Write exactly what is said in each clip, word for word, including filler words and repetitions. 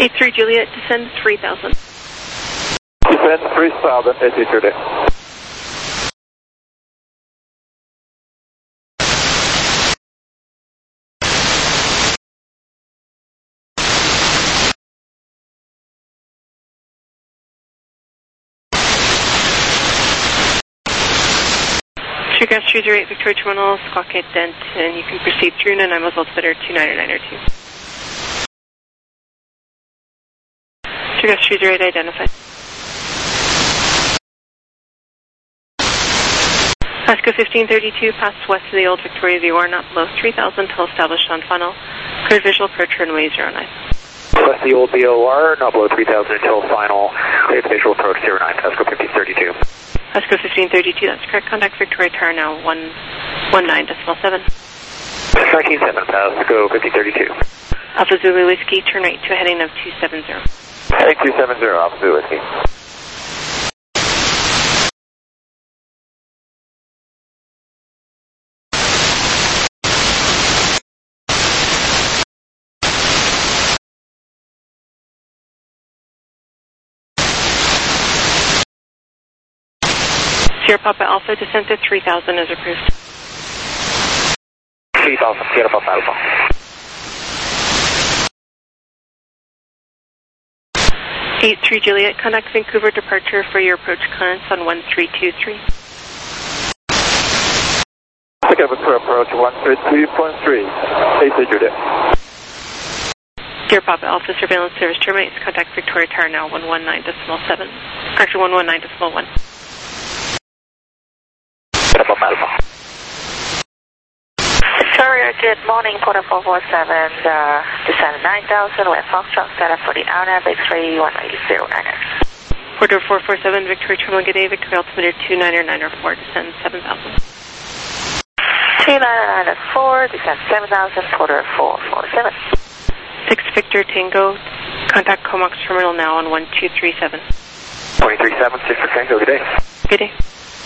eight three Juliet, descend three thousand. Descend three thousand, eight three Juliet. Sugar three zero eight Victoria Terminal, squawk eight dent, and you can proceed through Nanaimo altimeter two nine nine two. Sugar three zero eight identified. Pasco fifteen thirty-two, pass west of the old Victoria V O R, not below three thousand till established on funnel. Clear visual approach runway zero nine. West of the old V O R, not below three thousand until final. Clear visual approach zero nine, Pasco fifteen thirty-two. Pasco fifteen thirty-two, that's correct. Contact Victoria Tower now, one one nine decimal seven. nineteen seven, Pasco fifteen thirty-two. Alpha Zulu Whiskey, turn right to a heading of two seven zero. Heading two seven zero, Alpha Zulu Whiskey. Sierra Papa Alpha, descent to three thousand is approved. three thousand, Sierra Papa Alpha. eight three Juliet, contact Vancouver departure for your approach clearance on one three two three. Pick up for approach one three two point three. eight three Juliet. Sierra Papa Alpha, surveillance service terminates. Contact Victoria Tower now, one one nine decimal seven. Actually, one one nine decimal one. Victoria, good morning, Porter four four seven, uh, descend nine thousand, West Foxtrot, set up for the R N A V X-ray one eight zero nine. Porter four four seven, Victoria Terminal, good day, Victoria altimeter two nine nine four, descend seven thousand. two nine nine four, descend seven thousand, Porter four four seven. six Victor Tango, contact Comox Terminal now on one two three seven. one three seven, six for Tango, good day. Good day.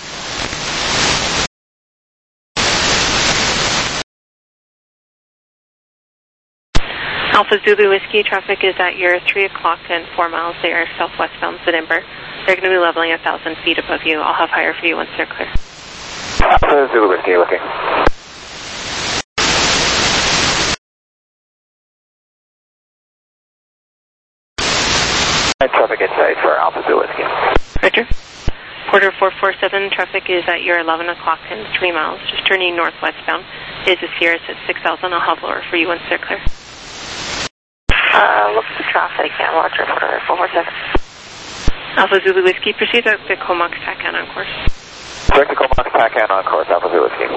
Alpha Zulu Whiskey, traffic is at your three o'clock and four miles. They are southwestbound Edinburgh. They're going to be leveling one thousand feet above you. I'll have higher for you once they're clear. Alpha Zulu Whiskey, looking. Traffic inside for Alpha Zulu Whiskey. Roger. Porter four four seven, traffic is at your eleven o'clock and three miles. Just turning northwestbound. Is the Sierra at six thousand. I'll have lower for you once they're clear. Uh, look at the traffic and Roger, Porter four four seven. Alpha Zulu Whiskey, proceed out to Comox Tacan on course. Direct to Comox Tacan on course, Alpha Zulu Whiskey.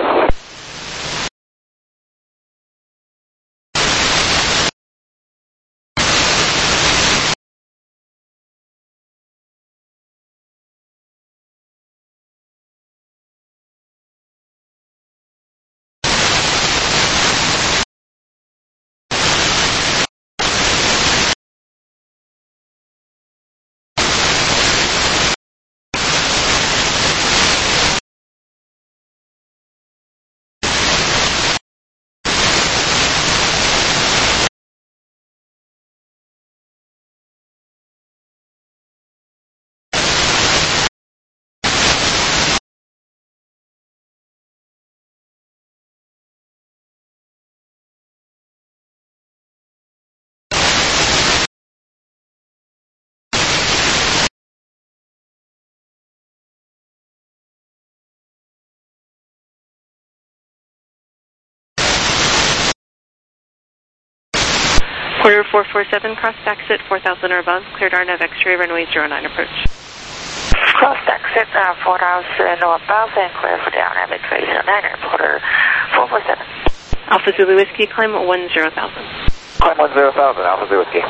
Porter four four seven, cross exit four thousand or above, cleared R N A V X-ray runway zero nine approach. Cross exit uh, four thousand or above and clear for the R N A V X-ray zero nine, Porter four four seven. Alpha Zulu Whiskey, climb one zero thousand. Climb one zero thousand, Alpha Zulu Whiskey.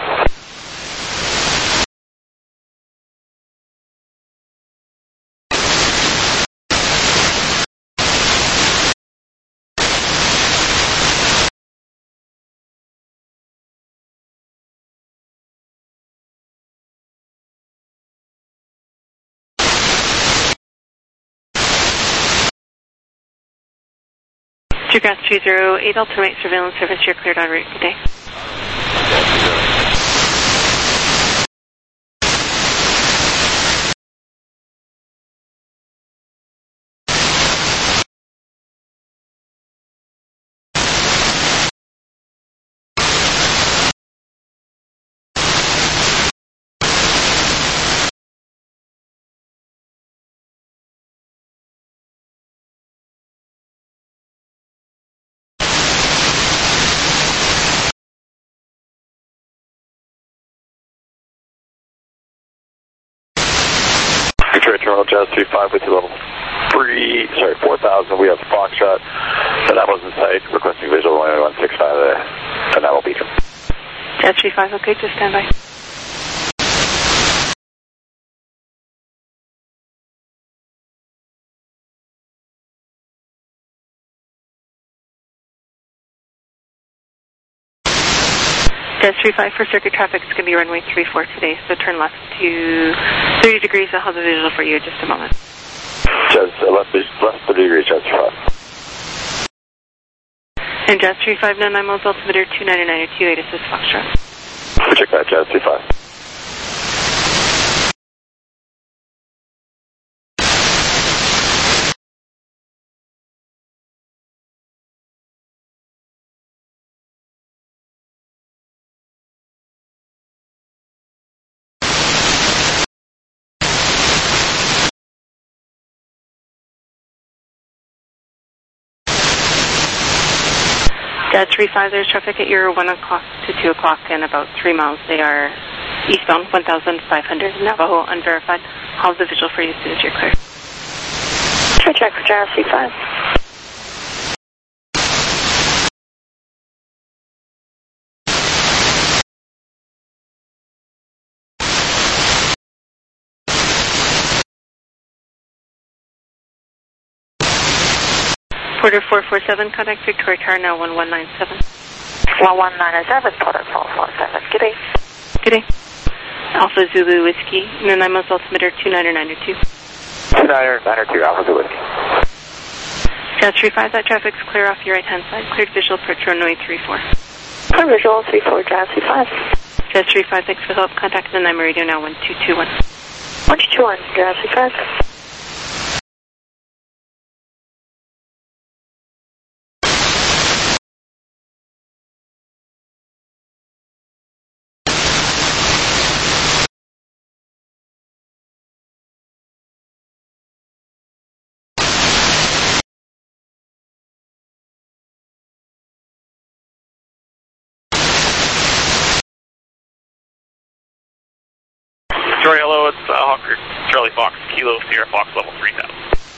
Sugar three zero eight, ultimate surveillance service, you're cleared en route. Good day. Terminal, Jazz three five with you level three, sorry, four thousand. We have Foxtrot, and that was in sight, requesting visual runway one six five, uh, and that will beacon. Jazz three five, okay, just stand by. Jazz three five for circuit traffic, it's going to be runway three four today, so turn left to thirty degrees. I'll have the visual for you in just a moment. Jazz, uh, left, left thirty degrees, Jazz three five. And Jazz three five, nine nine miles altimeter two ninety-nine or two eight, assist Foxtrot. Check that, Jazz three five. Jazz three five, there's traffic at your one o'clock to two o'clock and about three miles. They are eastbound, one thousand five hundred, Navajo, unverified. I'll have the visual for you as soon as you're clear. Try check for Jazz three five. Porter four four seven, contact Victoria Tower now one one nine seven. one one nine seven, Porter four four seven. Good day. Good day. Alpha Zulu Whiskey, nine nine miles altimeter two nine nine two. two nine nine two, Alpha Zulu Whiskey. Jazz three five, that traffic's clear off your right hand side. Cleared visual approach runway three four. Clear visual three four, Jazz three five. Jazz three five, thanks for the help. Contact the Nine Radio now one two two one. one two two one, Jazz three five. Victoria, hello, it's uh, Hawker Charlie Fox, Kilo Sierra Fox, level three thousand.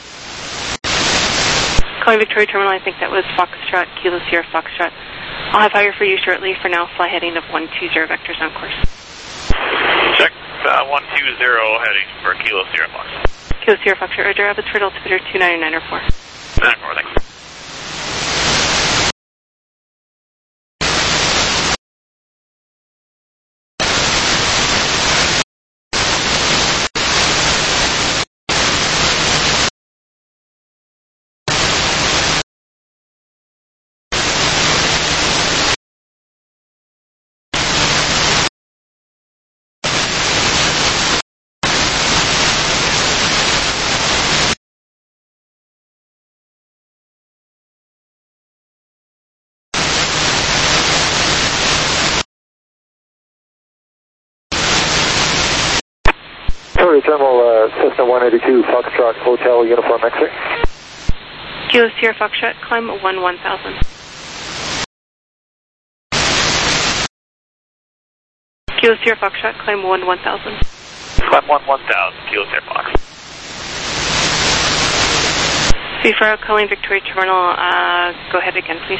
Calling Victoria Terminal, I think that was Foxtrot, Kilo Sierra Foxtrot. I'll have higher for you shortly. For now, fly heading of one two zero vectors on course. Check uh, one two zero heading for Kilo Sierra Fox. Kilo Sierra Foxtrot, Roger, Abbotsford altimeter two ninety-nine or four. nine four, thanks. Victoria Terminal, uh, Cessna one eighty-two, Foxtrot, Hotel, Uniform X-ray. Kilo Sierra Foxtrot, climb one one thousand. Kilo Sierra Foxtrot, climb one one thousand. Climb one one thousand, Kilo Sierra Fox. Before calling Victoria Terminal, uh, go ahead again, please.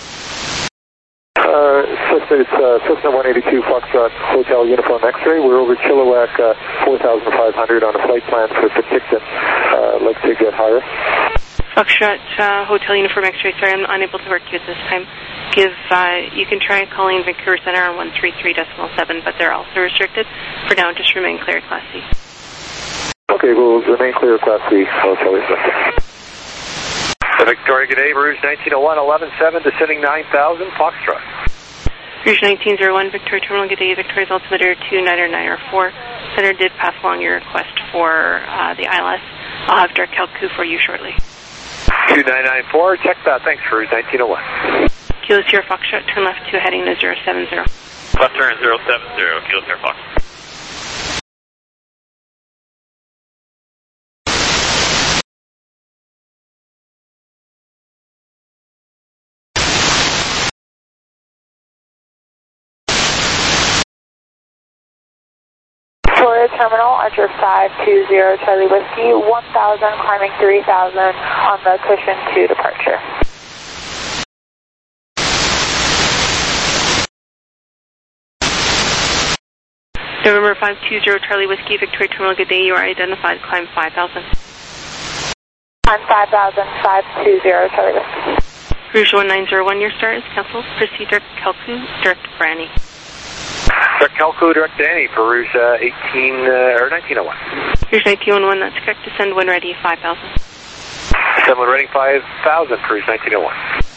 Uh, Cessna, it's uh, Cessna one eighty-two, Foxtrot, Hotel, Uniform X-ray. We're over Chilliwack, uh, four thousand five hundred on a flight plan for Penticton. Uh, like to get higher. Foxtrot, uh, Hotel Uniform X-ray, sorry, I'm unable to work you at this time. Give, uh, you can try calling Vancouver Center on one three three point seven, but they're also restricted. For now, just remain clear, Class C. Okay, we'll remain clear, Class C. Hotel is Victoria, good day, Rouge nineteen oh one, eleven seven, descending nine thousand, Foxtrot. Rouge nineteen oh one, Victoria Terminal, good day, Victoria's altimeter two nine nine or four. Center did pass along your request for uh, the I L S. I'll have direct help for you shortly. two nine nine four, check that, thanks, Rouge nineteen oh one. Kilo Sierra Foxtrot, turn left to heading to zero seven zero. Left turn zero seven zero, Kilo Sierra Fox. Terminal, Archer five two zero Charlie Whiskey, one thousand, climbing three thousand on the cushion to departure. November five two zero Charlie Whiskey, Victoria Terminal, good day. You are identified, climb five thousand. Climb five thousand, five two zero Charlie Whiskey. Rouge one nine zero one, your start is cancelled. Proceed direct Kelku, direct Branny. Direct Kelku, direct Danny for Rouge uh, eighteen, uh, or nineteen oh one. Rouge nineteen oh one, that's correct. Descend when ready, five thousand. Descend when ready, five thousand for Rouge nineteen oh one.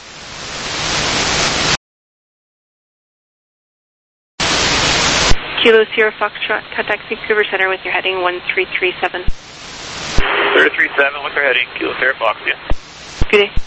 Kilo Sierra Foxtrot, contact Vancouver Center with your heading one three three seven. three three seven with our heading, Kilo Sierra Fox, yeah. Good day.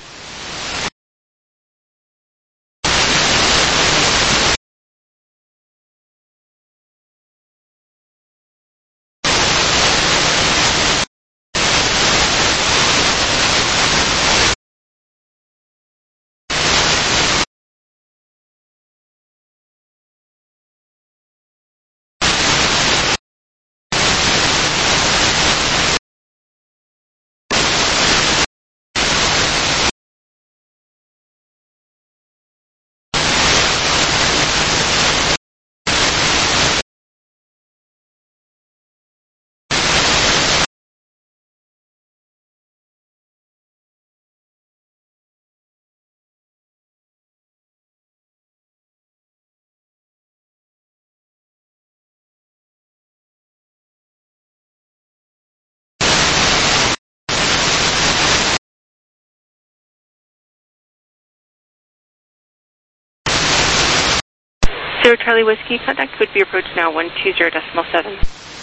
Zero Charlie Whiskey, contact would be approach now one two zero decimal seven.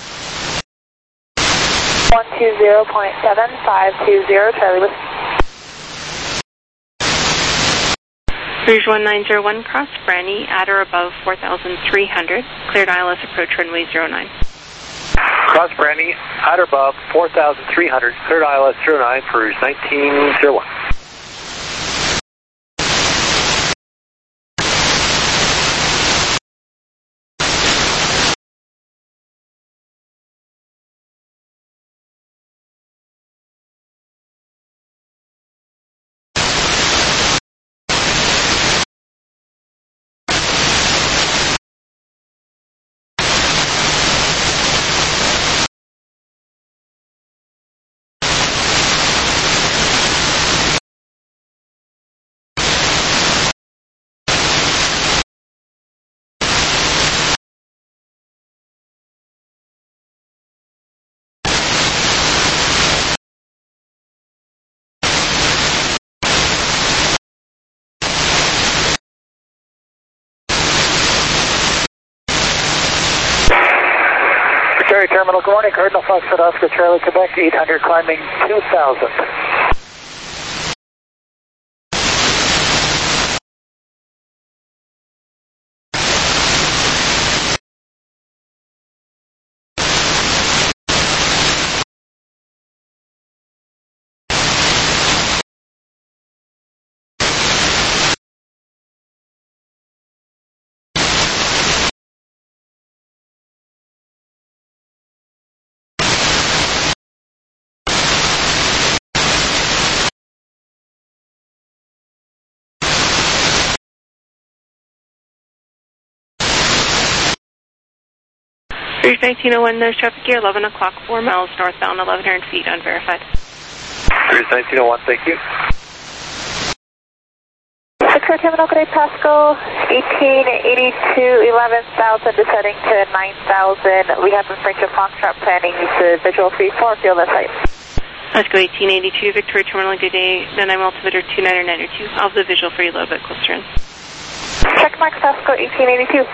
one two zero point seven five two zero Charlie Whiskey. Rouge one nine zero one, cross Branny, at or above four thousand three hundred. Cleared I L S approach runway zero nine. Cross Branny, at or above four thousand three hundred, cleared I L S zero nine for Rouge nineteen oh one. Victoria Terminal, good morning. Cardinal Foxtrot Oscar Charlie, Quebec, eight hundred, climbing two thousand. Rouge nineteen oh one, there's traffic here, eleven o'clock, four miles northbound, eleven hundred feet, unverified. Rouge nineteen oh one, thank you. Victoria Terminal, good day, Pasco, eighteen eighty-two, eleven thousand, descending to nine thousand. We have in French of Foxtrot planning to visual three four, field at site. Pasco eighteen eighty-two, Victoria Terminal, good day, then I'm altimeter two nine nine two. I'll have the visual for you a little bit closer in. Check mark, Pasco eighteen eighty-two.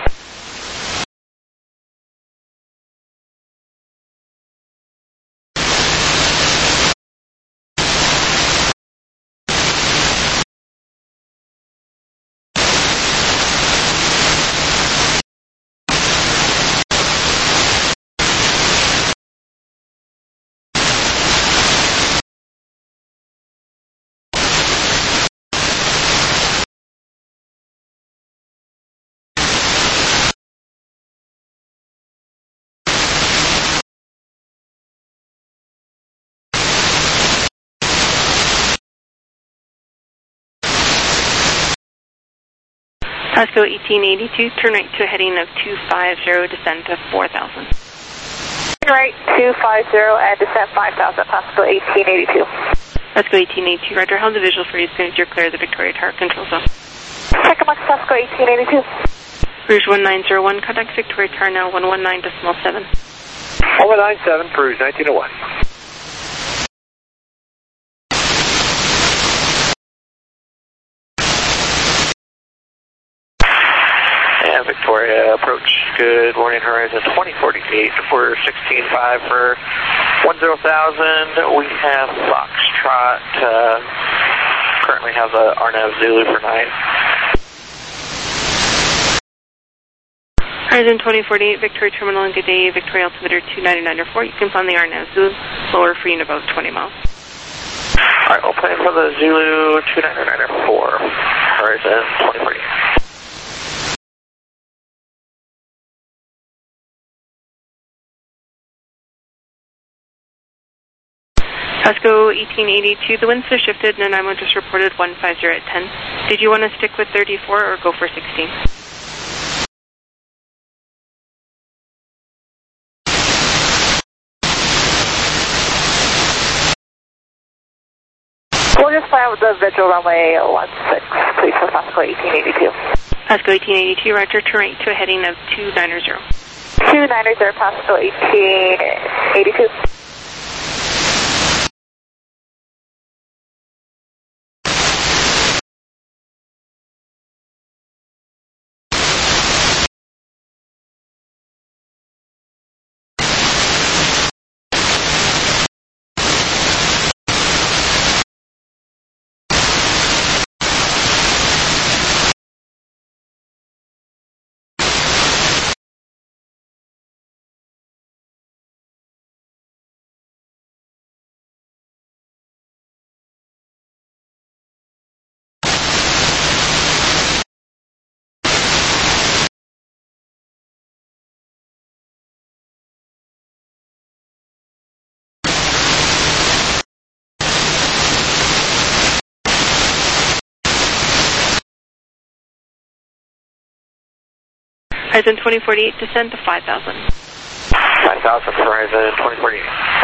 Pasco eighteen eighty-two, turn right to a heading of two five zero, descend to four thousand. Turn right, two five zero, and descend five thousand, Pasco eighteen eighty-two. Pasco eighteen eighty-two, Roger. How's the visual for you as soon as you're clear of the Victoria Tower control zone? Second Max, Pasco eighteen eighty-two. Rouge one nine zero one, contact Victoria Tower now, one one nine decimal seven. one nine seven, Rouge nineteen oh one. And Victoria approach. Good morning, Horizon twenty forty-eight. We're sixteen five for one zero thousand. We have Foxtrot. Uh, currently have a R N A V Zulu for nine. Horizon twenty forty-eight, Victoria Terminal, and good day, Victoria altimeter two ninety-nine four. You can find the R N A V Zulu, lower for you in about twenty miles. Alright, we'll plan for the Zulu two ninety-nine four. Horizon twenty forty-eight. Pasco eighteen eighty-two, the winds have shifted, and Nanaimo just reported one five zero at ten. Did you want to stick with thirty-four or go for sixteen? We'll just fly out the visual runway one six, please, for Pasco eighteen eighty-two. Pasco eighteen eighty-two, Roger, turn right to a heading of two nine zero. two nine zero, Pasco eighteen eighty-two. Horizon twenty forty-eight, descend to five thousand. five thousand for Horizon twenty forty-eight.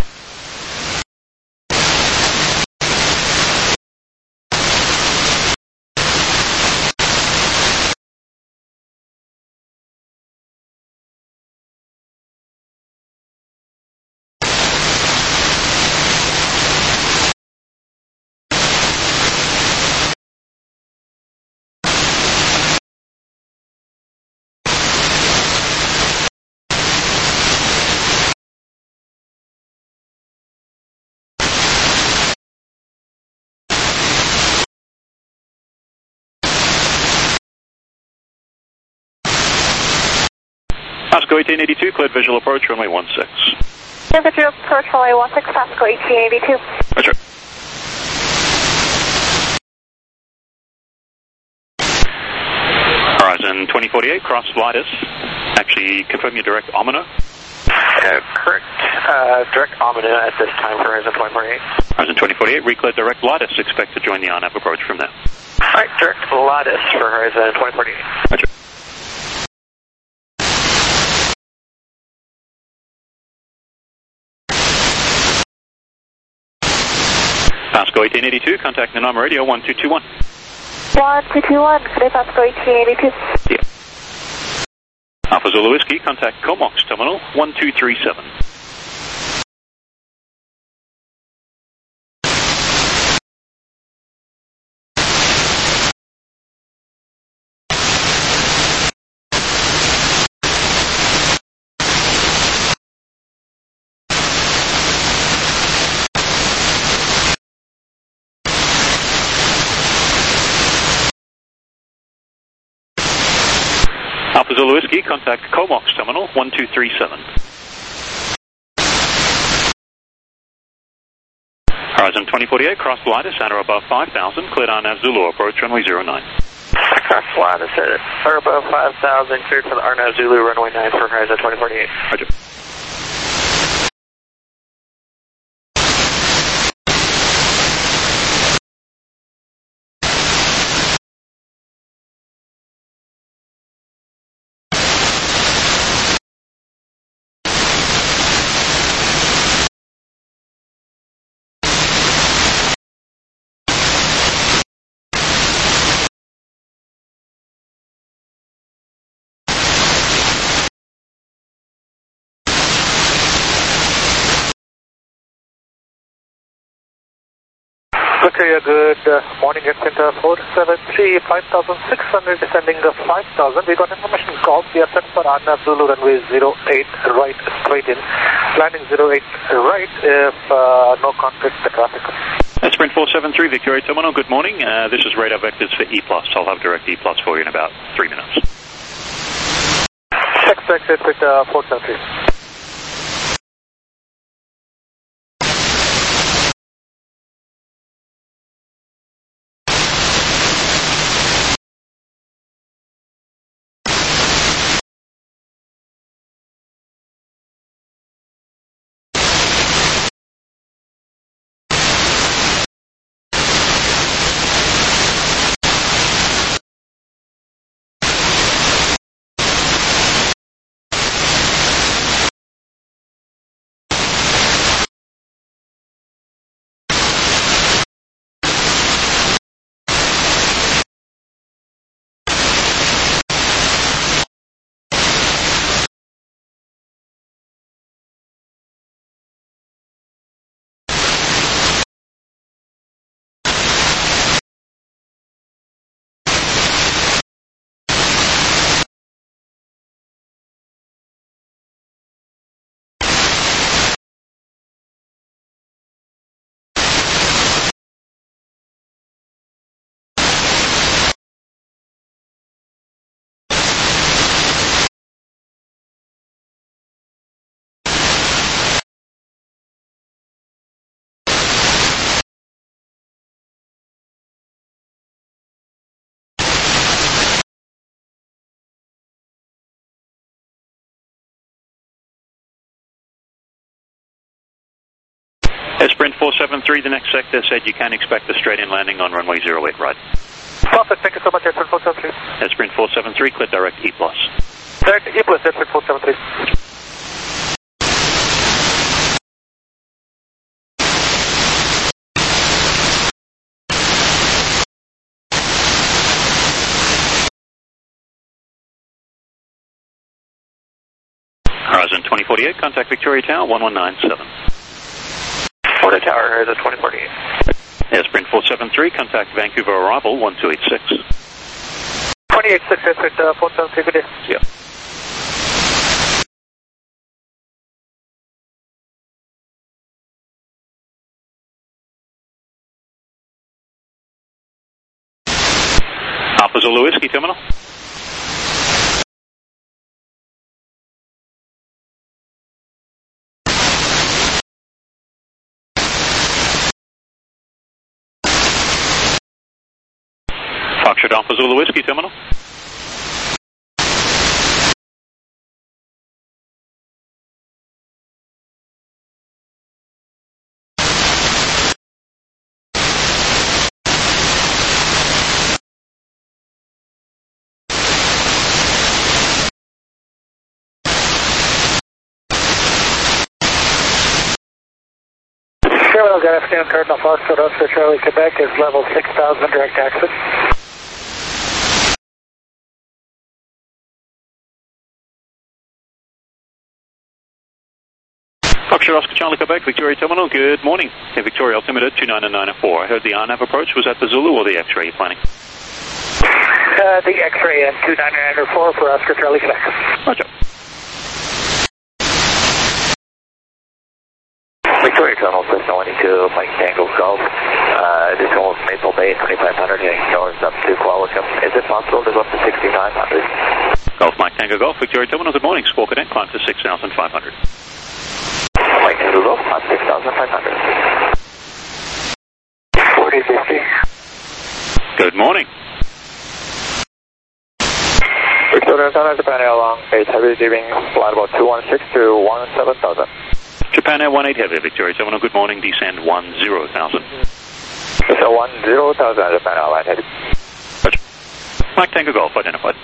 Pasco eighteen eighty-two, cleared visual approach, runway one six. Cleared visual approach, runway one six, Pasco eighteen eighty-two. Roger. Horizon twenty forty-eight, cross Lidus. Actually, confirm your direct Omina. Uh, correct. Uh, direct Omina at this time for Horizon twenty forty-eight. Horizon twenty forty-eight, recleared direct Lidus. Expect to join the R N A V approach from there. Alright, direct Lidus for Horizon twenty forty-eight. Roger. Pasco eighteen eighty-two, contact Nanaimo radio one two two one. one two two one, good day, Pasco eighteen eighty-two. Yeah. Alpha Zulu Whiskey, contact Comox Terminal one two three seven. Alpha Zulu Whiskey, contact Comox Terminal one two three seven. Horizon twenty forty-eight, cross Lidus at or above five thousand, cleared on N A V Zulu, approach runway zero nine. Cross Lidus at or above five thousand, cleared for the R N A V Zulu, runway nine for Horizon twenty forty-eight. Roger. Victoria, good uh, morning at Center four seven three, five thousand six hundred descending the five thousand. We got information call. We are set for Arnav Zulu runway zero eight right straight in. Landing zero eight right if uh, no conflict the traffic. That's Sprint four seven three, Victoria Terminal. Good morning. Uh, this is radar vectors for E plus. I'll have direct E plus for you in about three minutes. Check exit with uh, four seven three. Sprint four seven three, the next sector said you can expect a straight-in landing on runway zero eight right. Perfect, thank you so much, Sprint four seven three. Sprint four seven three, clear direct E plus. Direct E plus, Sprint four seven three. Horizon twenty forty-eight, contact Victoria Tower one one nine seven. Florida Tower, Horizon twenty forty-eight. Sprint four seven three, contact Vancouver arrival one two eight six. two eight six, Sprint uh, four seven three, good day. Yeah. Alpha Zulu Whiskey Terminal. Foxtrot Alpha Zulu Whiskey Terminal. Terminal, good afternoon, Cardinal Foxtrot, Oscar Charlie, Quebec is level six thousand, direct access. Foxtrot Oscar Charlie, Quebec, Victoria Terminal, good morning. Hey, Victoria Altimeter two nine nine four. I heard the R NAV approach. Was that the Zulu or the X-ray you're planning? Uh, the X-ray and two nine nine four for Oscar Charlie, Quebec. Roger. Victoria Terminal, Cessna one two, Mike Tango Golf. Uh, this is Maple Bay, twenty-five hundred, heading north up to Qualicum. Is it possible to go up to sixty-nine hundred? Golf Mike Tango Golf, Victoria Terminal, good morning. Squawk Cadet, climb to six thousand five hundred. Mike Tango Golf, on six thousand five hundred. forty fifty. Good morning. Victoria Terminal, Japan Air Long Base Heavy receiving flight about two one six to one seven thousand. Japan Air one eight Heavy, Victoria Terminal, good morning. Descend one zero thousand. It's a one zero thousand, Japan Airline Heavy. Roger. Mike Tango Golf, identified.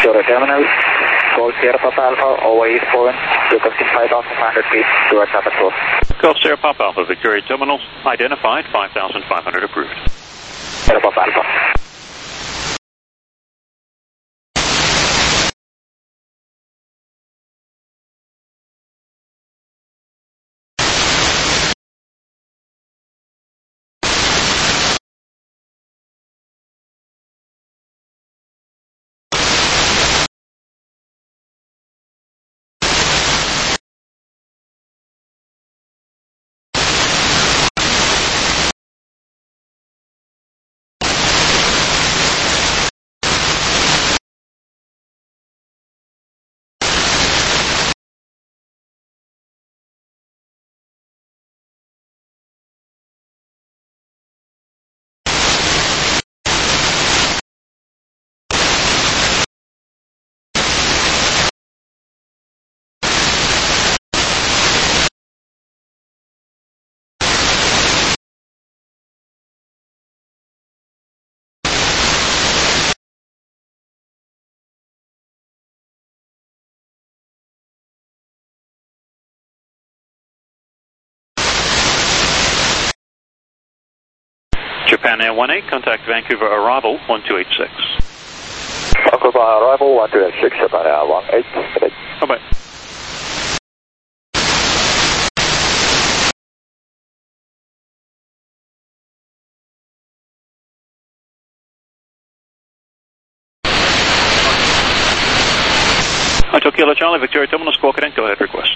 Victoria Terminal, Golf Sierra Papa Alpha, over East Point, requesting five thousand five hundred feet towards Aperture. Golf Sierra Papa Alpha, Victoria Terminal, identified, five thousand five hundred approved. Sierra Papa Alpha. Japan Air one eight, contact Vancouver arrival one two eight six. Vancouver arrival one two eight six, Japan Air one eight. Bye-bye. Hotel Kilo Charlie, Victoria Terminal, Squawk Cadet, go ahead, request.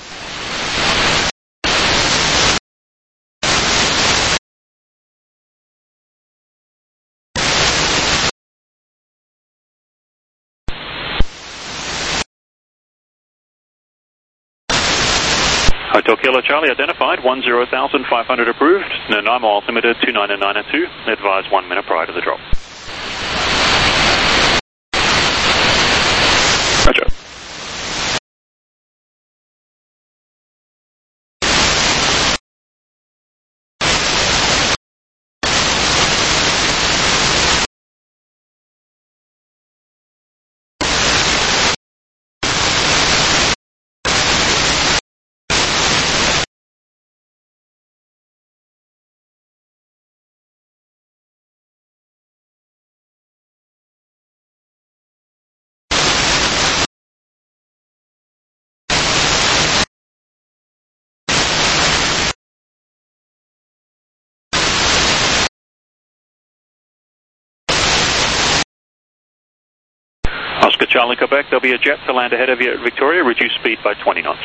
Hotel Kilo Charlie identified, one zero thousand five hundred approved, Nanaimo altimeter two nine nine two, advised one minute prior to the drop. Roger. Oscar Charlie, Quebec, there'll be a jet to land ahead of you at Victoria, reduce speed by twenty knots.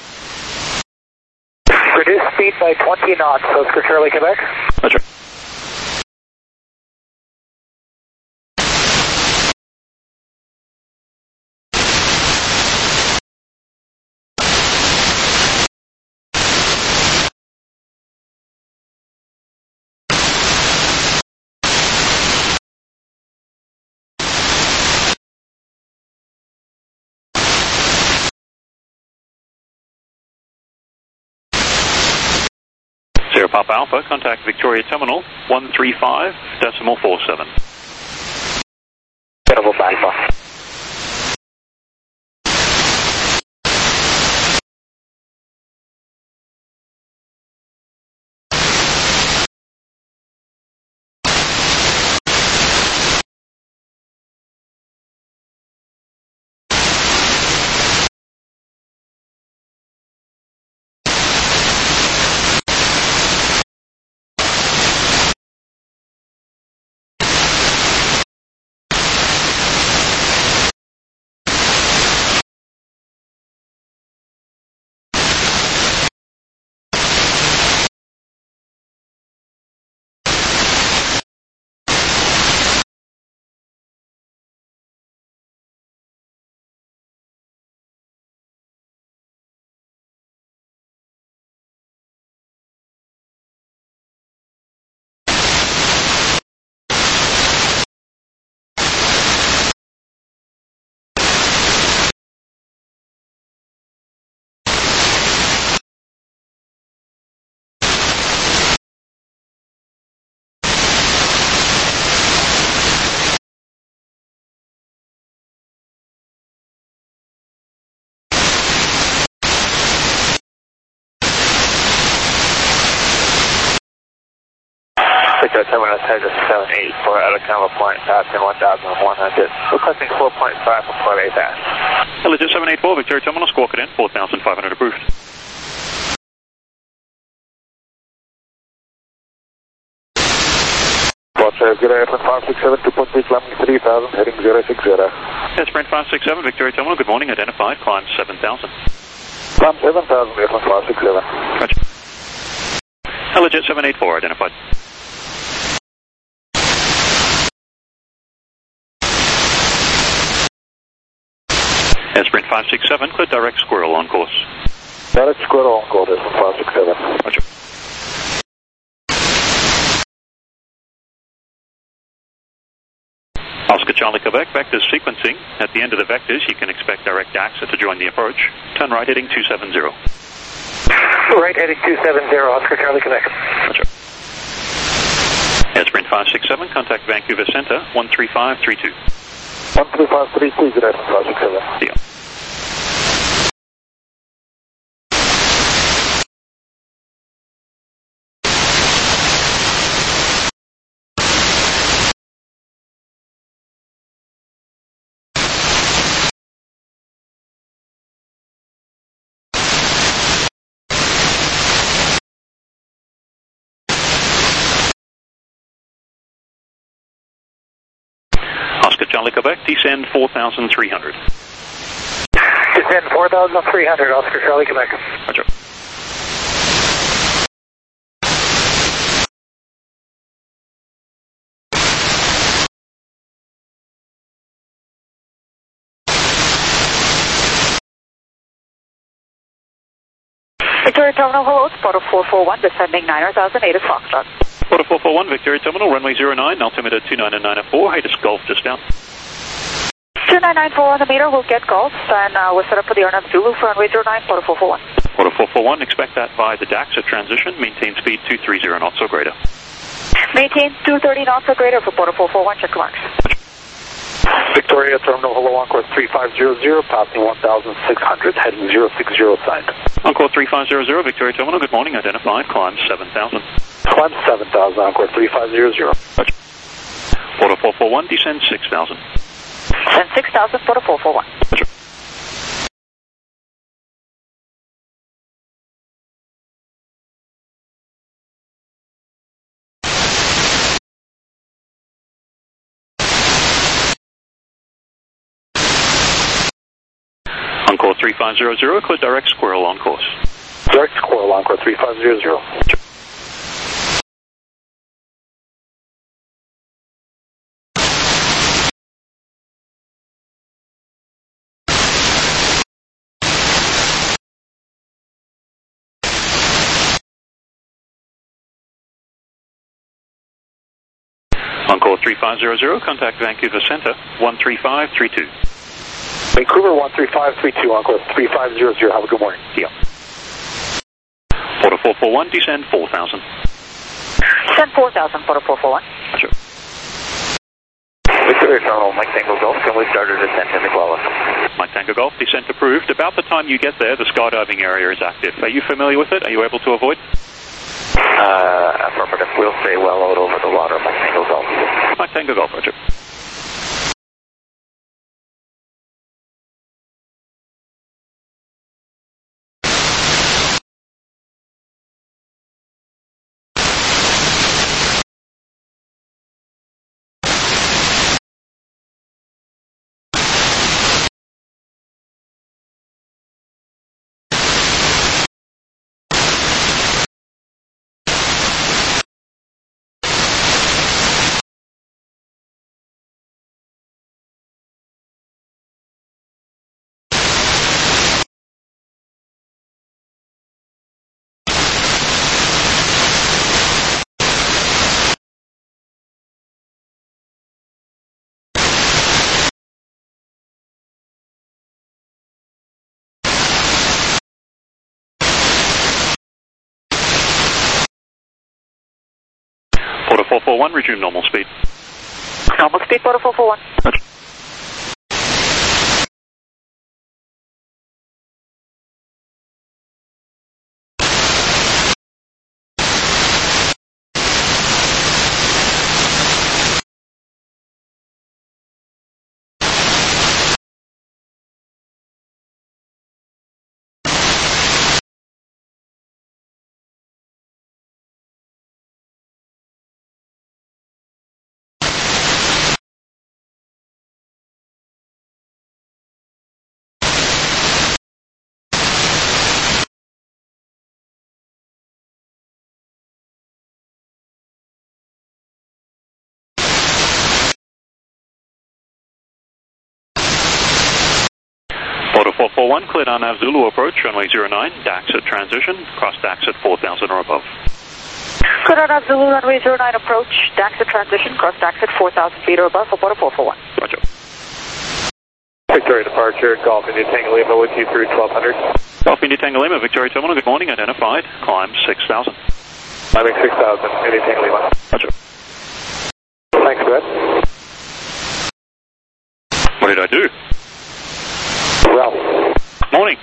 Reduce speed by twenty knots, Oscar Charlie, Quebec. Roger. Sierra Papa Alpha, contact Victoria Terminal, one three five decimal four seven. Sierra Papa Alpha. Victor Terminus head to seven eight four out of Canada point, passing one thousand one hundred. Requesting four point five for four A pass. Legit seven eight four, Victoria Terminal, squawk it in, four thousand five hundred approved. Zero Airplane five six seven, two point three, climbing three thousand, heading zero six zero. Yes, Brent five six seven, Victoria Terminal, good morning, identified, climb seven thousand. Climb seven thousand, Airplane five six seven. Roger. Legit seven eight four, identified. Yes, Brent five six seven, clear direct squirrel on course. Direct squirrel on course, Airplane five six seven. Roger. Oscar Charlie Quebec, vectors sequencing. At the end of the vectors, you can expect direct A X A to join the approach. Turn right heading two seven zero. Right heading two seven zero, Oscar Charlie Quebec. Roger. Yes, Brent five six seven, contact Vancouver Centre, one three five three two. one three five three two, zero five six seven. Yeah. Oscar Charlie Quebec, descend four thousand three hundred. Descend four thousand three hundred, Oscar Charlie Quebec. Roger. Victoria Terminal, hello, it's Porter four four one, descending nine thousand eight is Foxtrot. Porter four four one, Victoria Terminal, runway zero nine, altimeter two nine nine four, Haters Golf just down. two nine nine four on the meter, we'll get Golf, and uh, we're set up for the Arnab Zulu for runway zero nine, Porter four four one. Porter four four one, expect that via the D A X A transition, maintain speed two three zero knots or greater. Maintain two thirty knots or greater for Porter four four one, check the marks. Victoria Terminal, hello, Encore three five zero zero, passing one thousand six hundred, heading zero six zero signed. Encore three five zero zero, Victoria Terminal, good morning, identified, climb seven thousand. Climb seven thousand, Encore three five zero zero. Roger. Porter four four one, descend six thousand. Send six thousand, Porter four four one. Roger. Encore three five zero zero, clear direct squirrel on course. Direct squirrel, Encore three five zero zero. Encore three five zero zero, contact Vancouver Centre, one three five three two. Vancouver one three five three two, Encore three five zero zero, have a good morning. Yeah. Porter four four one, descend four thousand. Send four thousand, Porter four four one. Roger. Victoria Terminal, Mike Tango Golf, can we start a descent in the Guala? Mike Tango Golf, descent approved. About the time you get there, the skydiving area is active. Are you familiar with it? Are you able to avoid? Uh, affirmative. We'll stay well out over the water, Mike Tango Golf. Mike Tango Golf, Roger. Porter four four one, resume normal speed. Normal speed, Porter four four one. Roger. Order four four one, cleared on Nav Zulu approach, runway zero nine, DAX at transition, cross DAX at four thousand or above. Cleared on Nav Zulu, runway zero nine approach, DAX at transition, cross DAX at four thousand feet or above, order four four one. Roger. Victoria departure, Golf India Tango Lima with you through twelve hundred. Golf India Tango Lima, Victoria Terminal, good morning, identified, climb six thousand. Climbing six thousand, India Tango Lima. Roger. Thanks, go ahead. What did I do? Well. Morning.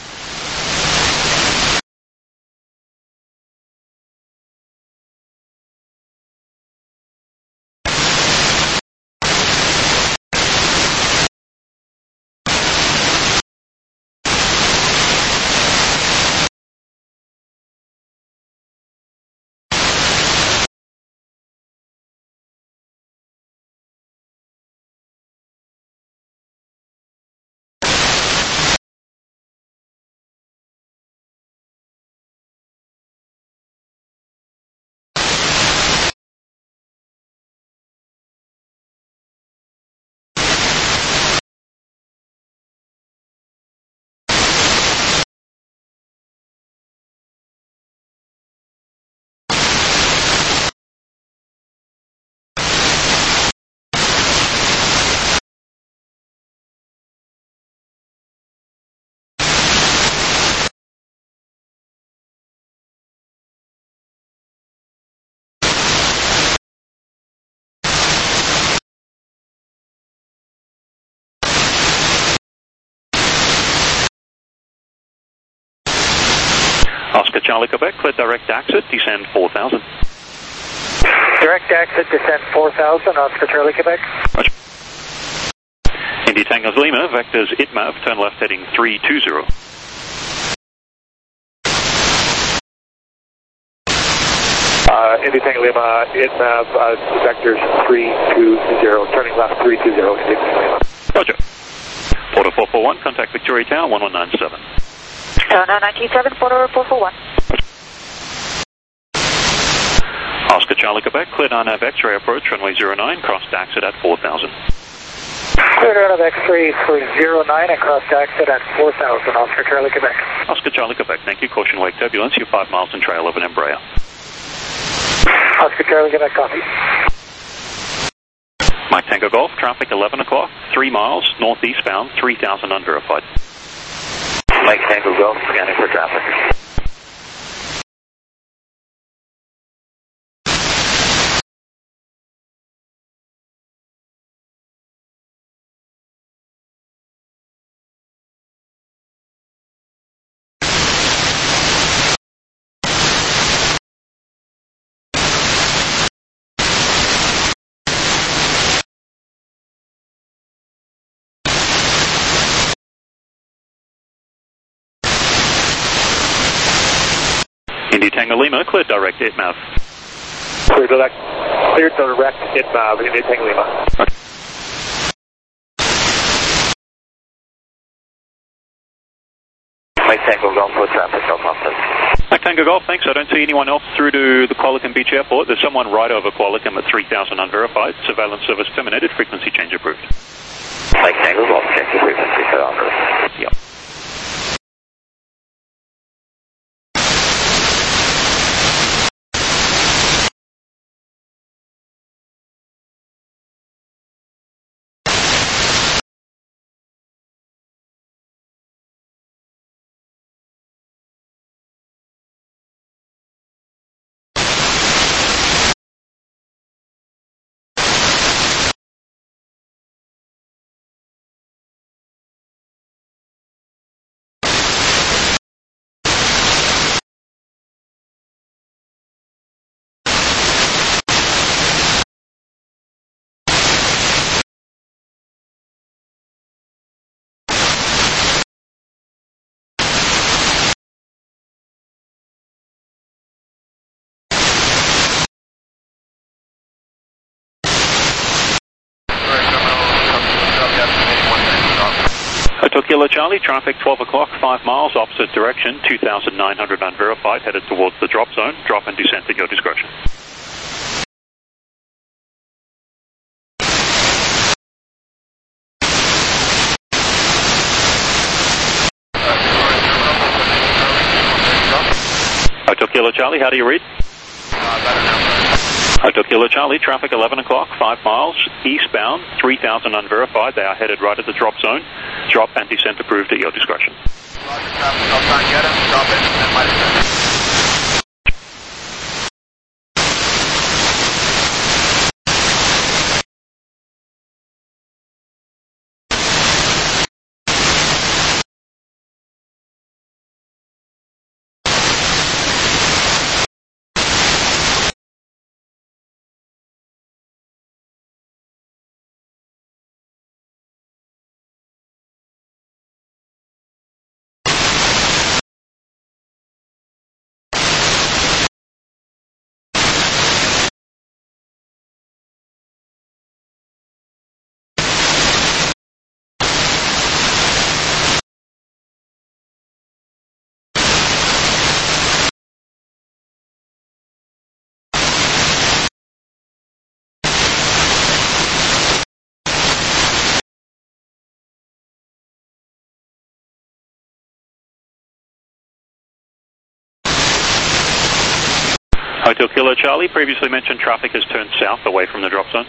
Oscar Charlie Quebec, clear direct exit, descend four thousand. Direct exit, descend four thousand, Oscar Charlie Quebec. Roger. India Tango Lima, vectors I T M A V, turn left heading three two zero. Uh, India Tango Lima, I T M A V, uh, vectors three two zero, turning left three two zero, India Tango Lima. Roger. Order four four one, contact Victoria Tower, one one nine seven. Tower nine nine seven, order four four one. Oscar Charlie Quebec, cleared on Nav X-ray approach, runway zero nine, cross exit at four thousand. Cleared out of X-ray for zero nine and cross exit at four thousand, Oscar Charlie Quebec. Oscar Charlie Quebec, thank you. Caution wake turbulence, you're five miles in trail of an Embraer. Oscar Charlie Quebec, copy. Mike Tango Golf, traffic eleven o'clock, three miles, northeastbound, three thousand unverified. Mike Tango Golf, scanning for traffic. India Tango Lima, clear direct I T M A V. Clear direct, clear direct I T M A V, India Tango Lima. Okay. Mike Tango Golf for traffic, no problem. Mike Tango Golf, thanks. I don't see anyone else through to the Qualicum Beach Airport. There's someone right over Qualicum at three thousand unverified. Surveillance service terminated, frequency change approved. Mike Tango Golf, change the frequency for onward. Yep. Hotel Kilo Charlie, traffic twelve o'clock, five miles, opposite direction, two thousand nine hundred unverified, headed towards the drop zone. Drop and descent at your discretion. Kilo Charlie, how do you read? Uh, better now. Hotel Kilo Charlie, traffic eleven o'clock, five miles, eastbound, three thousand unverified. They are headed right at the drop zone. Drop and descent approved at your discretion. Roger, traffic, I'll try and get him, drop in, and my descent. Hotel Kilo Charlie, previously mentioned traffic has turned south away from the drop zone.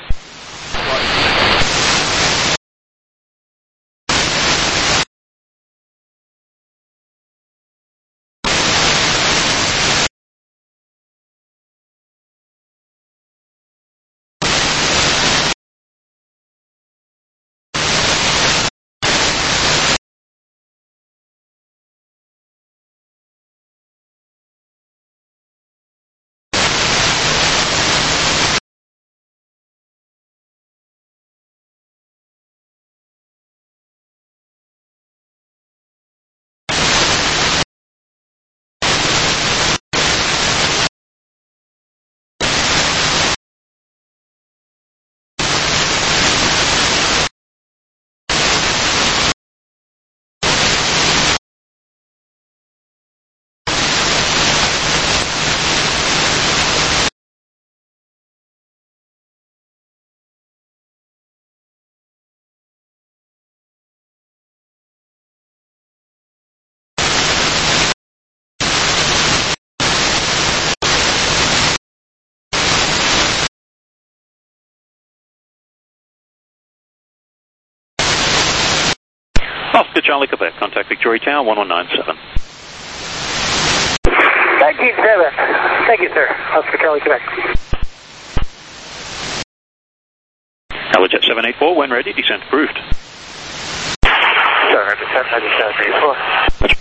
Oscar Charlie, Quebec, contact Victoria Tower, one one nine seven. nineteen seven. Thank you, sir. Oscar Charlie, Quebec. Helijet seven eight four, when ready, descent approved. Sir, descent, I descent, eight four.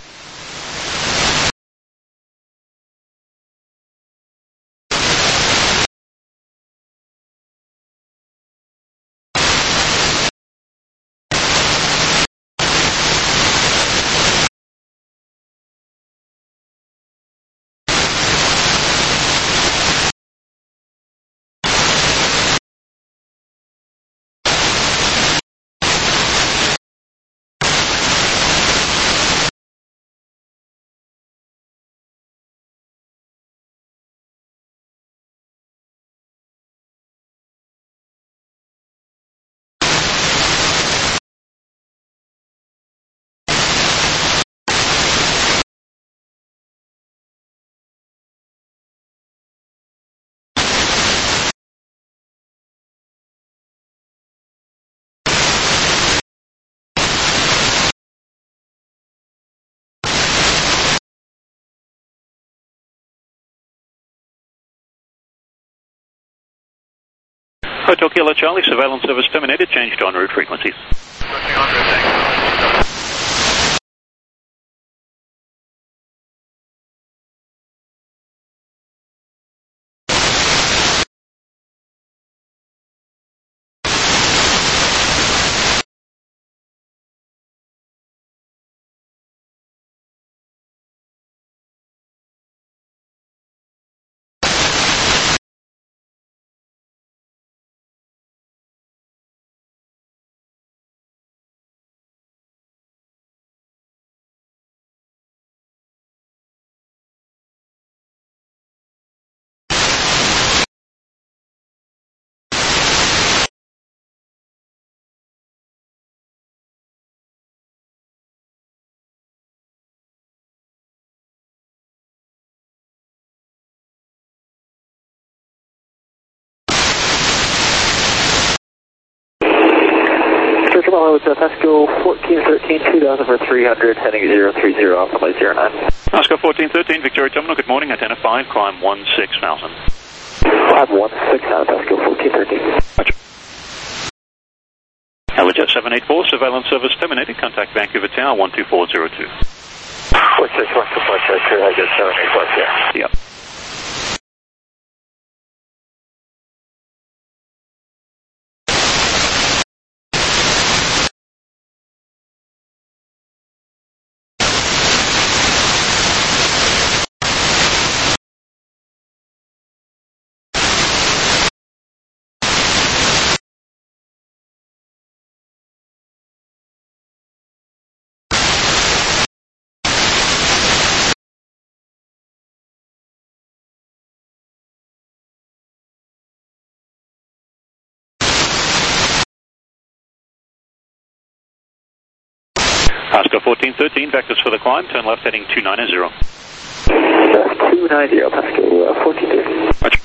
Hotel Kilo Charlie, surveillance service terminated, changed to en route frequencies. Switching on route, thanks. Hello, it's uh, Pasco fourteen thirteen, two thousand for three hundred, heading zero three zero, Alpha Flight zero nine. Pasco fourteen thirteen, Victoria Terminal, good morning, antenna five, climb one six thousand. five one six thousand, Pasco fourteen thirteen. Roger. Helijet seven eight four, surveillance service terminated, contact Vancouver Tower one two four zero two. Four six one two four zero two, Helijet seven eight four, yeah. Yep. Pasco fourteen thirteen, vectors for the climb, turn left heading two nine zero. two nine zero, Pasco uh, fourteen thirteen. Roger.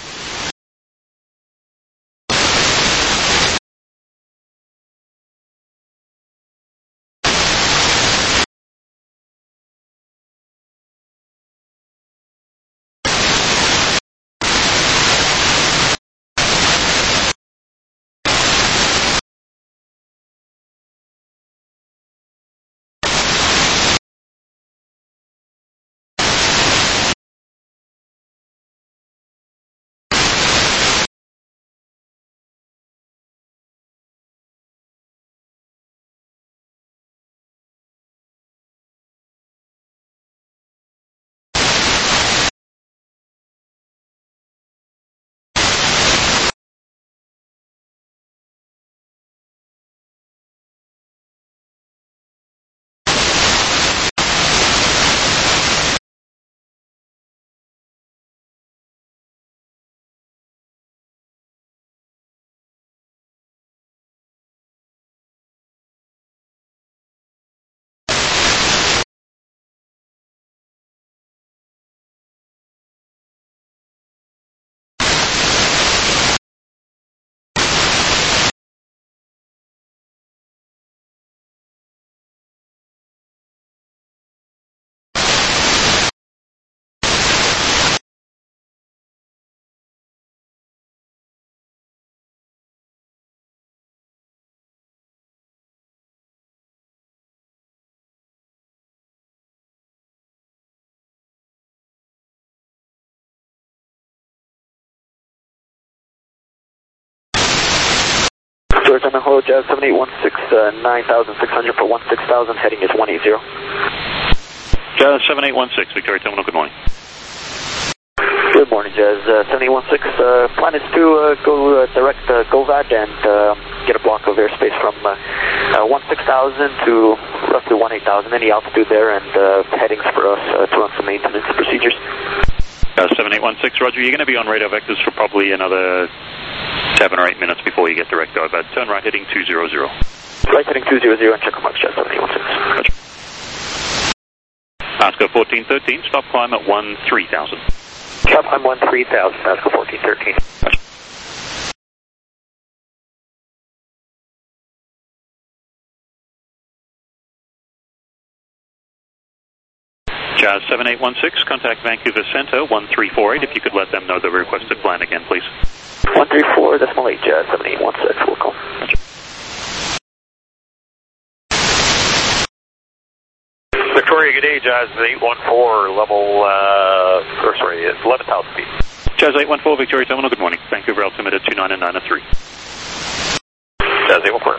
George, on the hold, Jazz seven eight one six, uh, nine thousand six hundred for one six thousand, heading is one eight zero. Jazz seven eight one six, Victoria Terminal, good morning. Good morning, Jazz. Uh, seven eight one six, uh, plan is to uh, go uh, direct uh, GoVAD and uh, get a block of airspace from uh, uh, one six thousand to roughly one eight thousand, any altitude there, and uh, headings for us uh, to run some maintenance procedures. Uh, seven eight one six, Roger, you're going to be on radar vectors for probably another seven or eight minutes before you get direct go, but turn right heading two zero zero. Right heading two zero zero and check marks, Jazz seven eight one six. Roger. Pasco fourteen thirteen, stop climb at one three thousand. Cap, I'm one three thousand, Pasco fourteen thirteen. Roger. Jazz seven eight one six, contact Vancouver Centre one three four eight, if you could let them know the requested plan again, please. one three four, decimal eight, Jazz seven eight one six, we'll call. Roger. Victoria, good day, Jazz eight one four, level, uh, or sorry, it's eleven thousand feet. Jazz eight one four, Victoria Terminal, good morning. Vancouver altimeter two nine nine three. Jazz eight one four.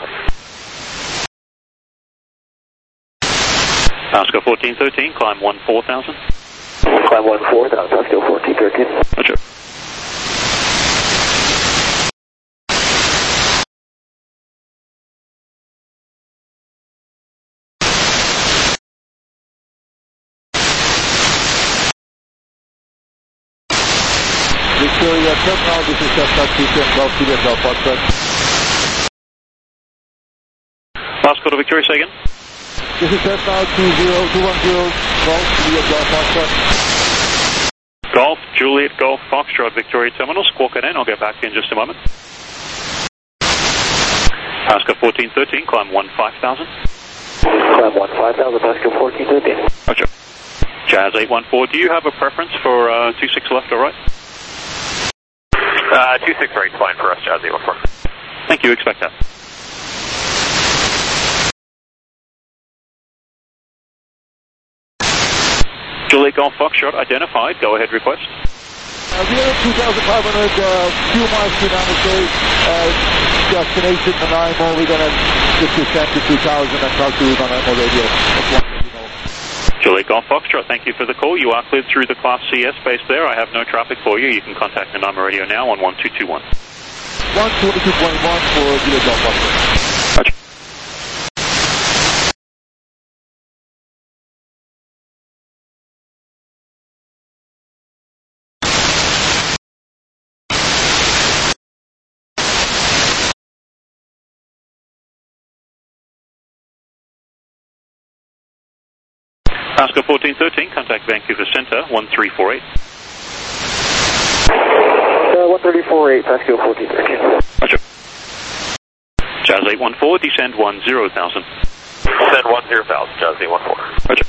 Pasco fourteen thirteen, climb one four thousand. Climb one four thousand, Pasco fourteen thirteen. Roger. Victoria Terminal, this is Cessna two twelve, Juliet Golf Foxtrot. Pasco to Victoria, say again. This is Cessna two zero two one zero, Golf, Juliet Golf Foxtrot. Golf, Juliet, Golf, Foxtrot, Victoria Terminal, squawk it in, I'll get back to you in just a moment. Pasco fourteen thirteen, climb one five thousand. Climb one five thousand, Pasco fourteen thirteen. Roger. Jazz eight one four, do you have a preference for uh, two six left or right? Uh, two six right, fine for us, Jazz eight one four. Thank you, expect that. Juliet Golf Foxtrot identified, go ahead request. Uh, we are at two thousand five hundred, uh, few miles to Namaste, uh, destination Nanaimo. We're going to just descend to two thousand and talk to you on the radio. Juliet Golf Foxtrot, thank you for the call. You are cleared through the Class C S base there. I have no traffic for you. You can contact Nanaimo Radio now on one two two one. one twenty-two point one for Juliet Golf Foxtrot. Roger. Pasco fourteen thirteen, contact Vancouver Centre, one three four eight. Uh, one three four eight, Pasco fourteen thirteen. Roger. Jazz eight one four, descend one zero thousand. Descend one zero thousand, Jazz eight one four. Roger.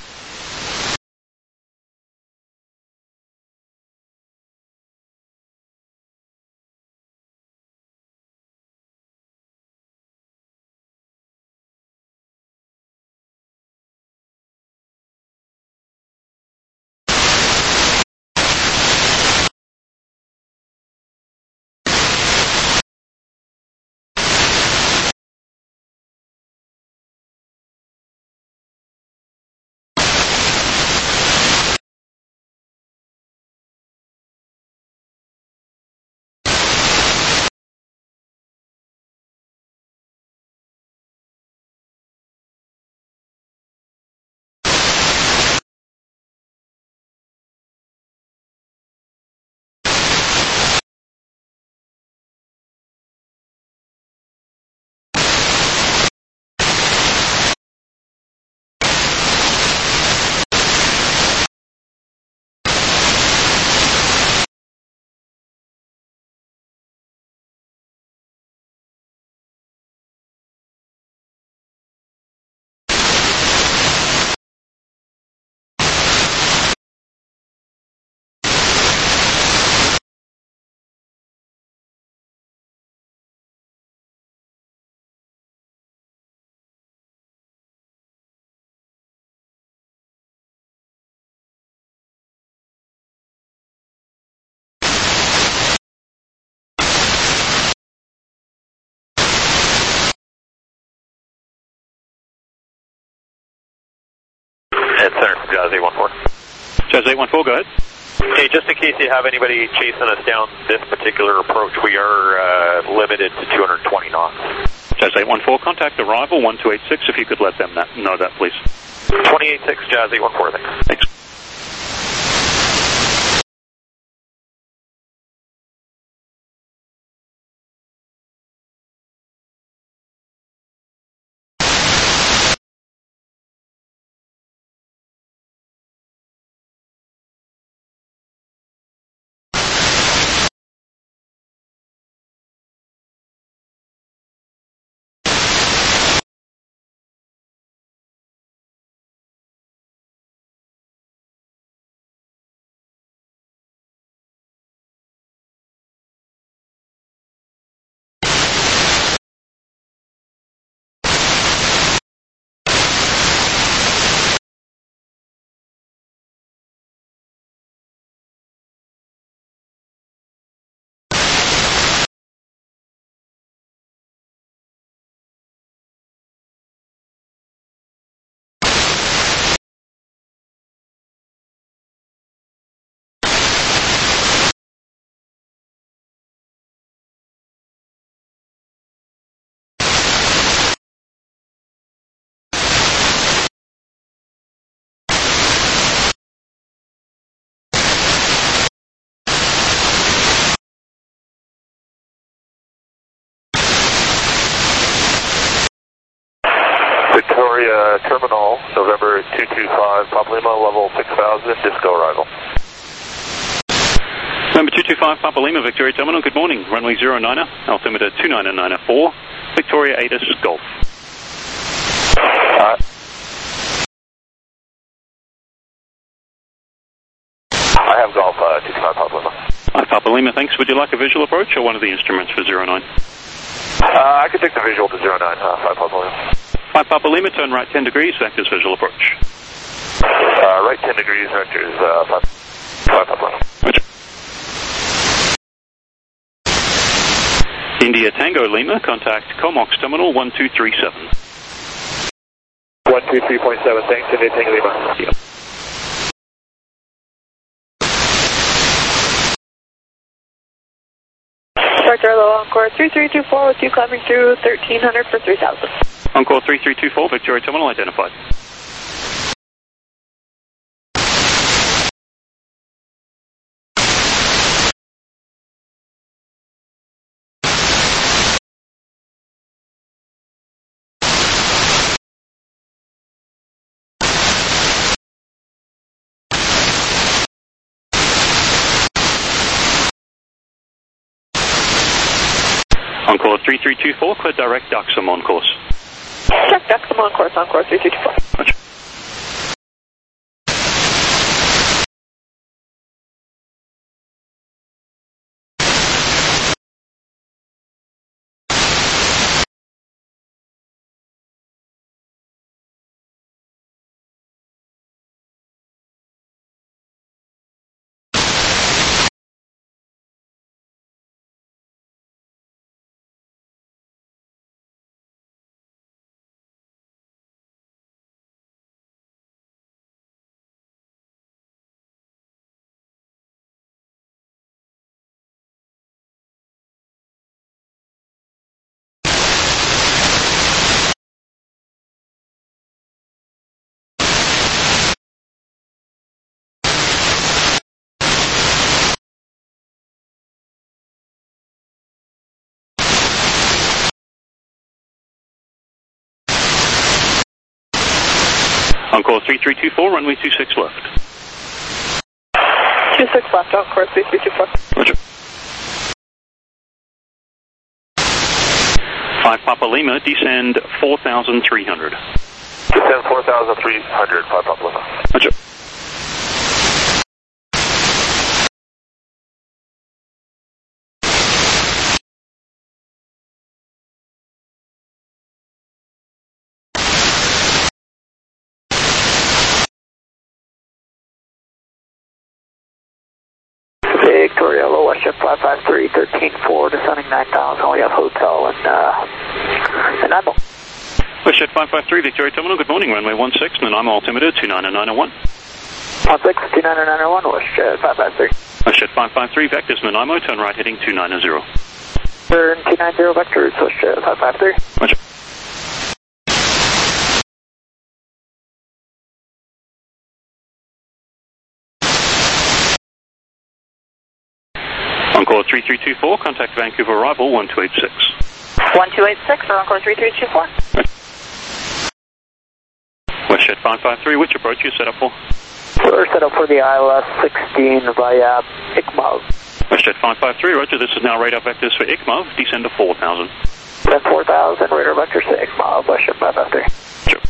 And center from Jazz eight one four. Jazz eight one four, go ahead. Hey, just in case you have anybody chasing us down this particular approach, we are uh, limited to two hundred twenty knots. Jazz eight one four, contact arrival one two eight six if you could let them know that, please. twenty-eight six, Jazz eight one four, thanks. Thanks. Victoria Terminal, November two two five, Papa Lima, level six thousand, disco arrival. Number two two five, Papa Lima, Victoria Terminal, good morning. Runway zero niner, altimeter two nine nine four, Victoria Atis Golf. Uh, I have Golf uh, two two five Papa Lima. Hi, Papa Lima, thanks. Would you like a visual approach or one of the instruments for zero nine? Uh, I could take the visual to zero nine, uh, five Papa Lima. Hi, Papa Lima, turn right ten degrees, vectors visual approach. Uh, right ten degrees, vectors, uh, five, five Papa Lima. Roger. India Tango Lima, contact Comox Terminal one two three seven. one two three point seven, thanks, India Tango Lima. Yeah. Director Hello, Encore three three two four with you climbing through thirteen hundred for three thousand. Encore three three two four, Victoria Terminal identified. Encore three three two four, clear direct Duxham on course. Check Duxham on course, Encore three three two four. Roger. Encore three three two four, runway two six left. two six left, Encore three three two four. Roger. five Papa Lima, descend four thousand three hundred. Descend four thousand three hundred, five Papa Lima. Roger. Victoria, low West Jet five five three, thirteen four, descending nine thousand. We have hotel and, uh, and Nanaimo. West Jet five five three, Victoria Terminal, good morning, runway one six, Nanaimo altimeter two nine nine oh one. one six, two nine nine oh one, West Jet five five three. West Jet five five three, vectors Nanaimo, turn right heading two nine zero. Turn two nine zero vectors, West Jet five five three. Roger. Encore three three two four, contact Vancouver arrival one two eight six. one two eight six for Encore three three two four. West Jet five five three, which approach you set up for? We're set up for the I L S sixteen via I C M O V. West Jet five five three, roger, this is now radar vectors for I C M O V, descend to four thousand. Then four thousand, radar vectors to I C M O V, West Jet five five three. Sure.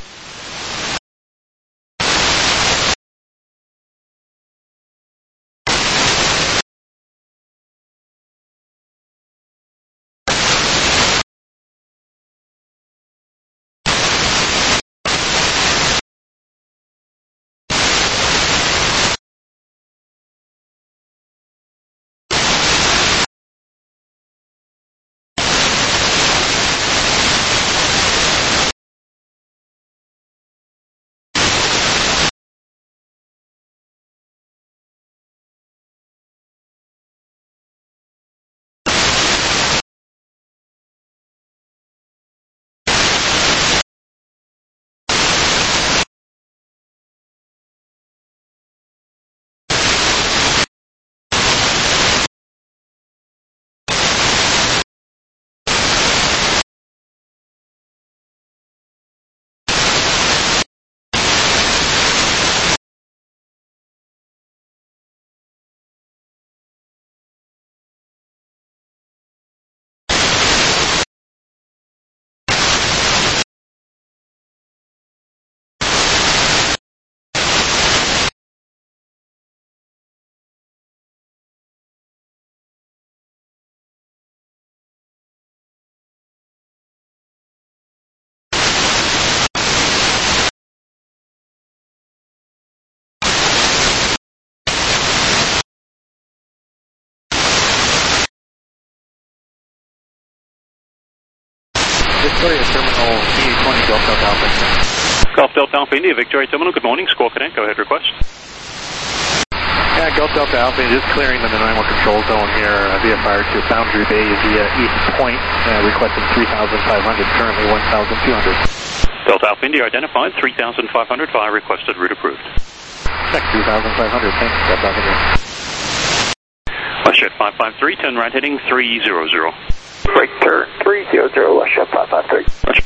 Victoria Terminal D twenty Golf Delta Alpha. Golf Delta Alpha India, Victoria Terminal, good morning. Squawk Cadet, go ahead, request. Yeah, Golf Delta Alpha just clearing the Nanaimo control zone here uh, via fire to Boundary Bay via East Point, uh, requesting three thousand five hundred, currently one thousand two hundred. Delta Alpha India identified, three thousand five hundred via requested route approved. Check three thousand five hundred, thanks, Delta Alpha India. WestJet five five three, turn right heading three hundred. Right turn three hundred, WestJet five five three. Roger.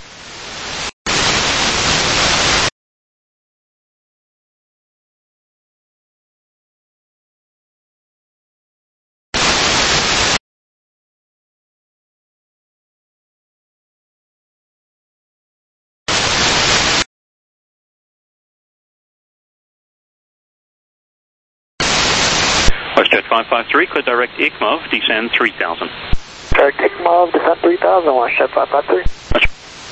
WestJet five five three, clear direct I C M O V, descend three thousand. Direct I C M O V, descend three thousand, WestJet five five three. Roger.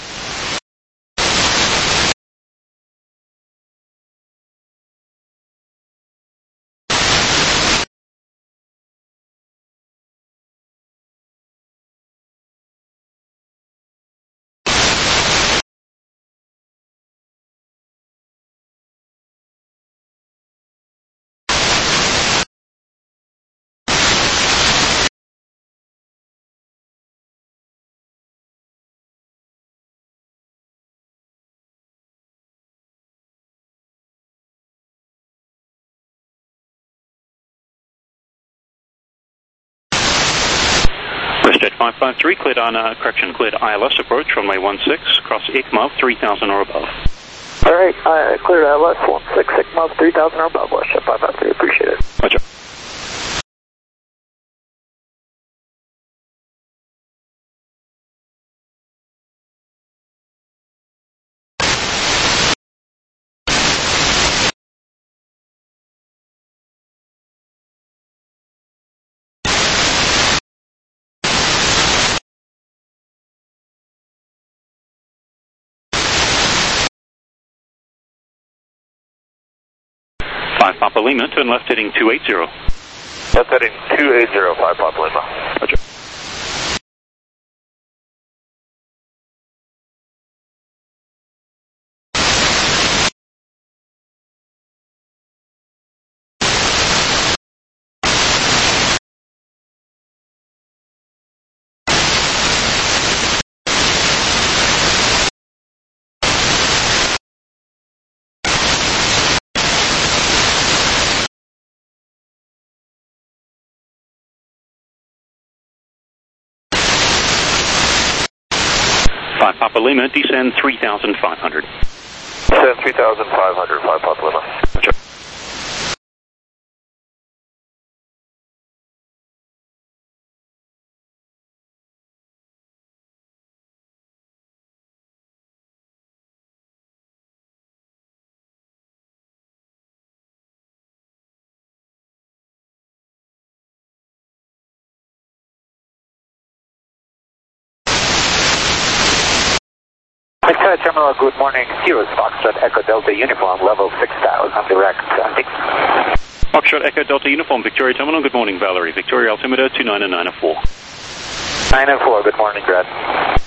WestJet five five three, cleared on, uh, correction, cleared I L S approach, runway one six, cross I C M O V, three thousand or above. Alright, uh, cleared I L S one six, I C M O V, three thousand or above, WestJet five five three, appreciate it. Roger. five Papa Lima, turn left heading two eighty. Left heading two eighty, five Papa Lima. Roger. five Papa Lima, descend three thousand five hundred. Descend three thousand five hundred, five Papa Lima. Roger. Victoria Terminal, good morning. Here's Foxtrot Echo Delta Uniform, level six thousand, direct landing. Foxtrot Echo Delta Uniform, Victoria Terminal, good morning, Valerie. Victoria altimeter two nine nine four. nine oh four, good morning, Brad.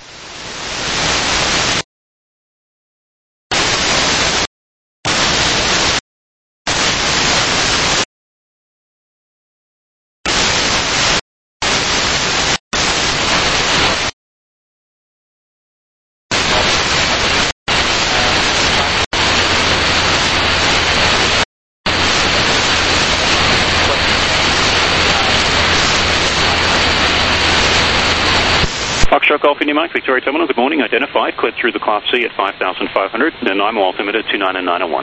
Foxtrot Golf India Mike, Victoria Terminal, good morning, identified, cleared through the Class C at five thousand five hundred, Nanaimo altimeter two nine nine one.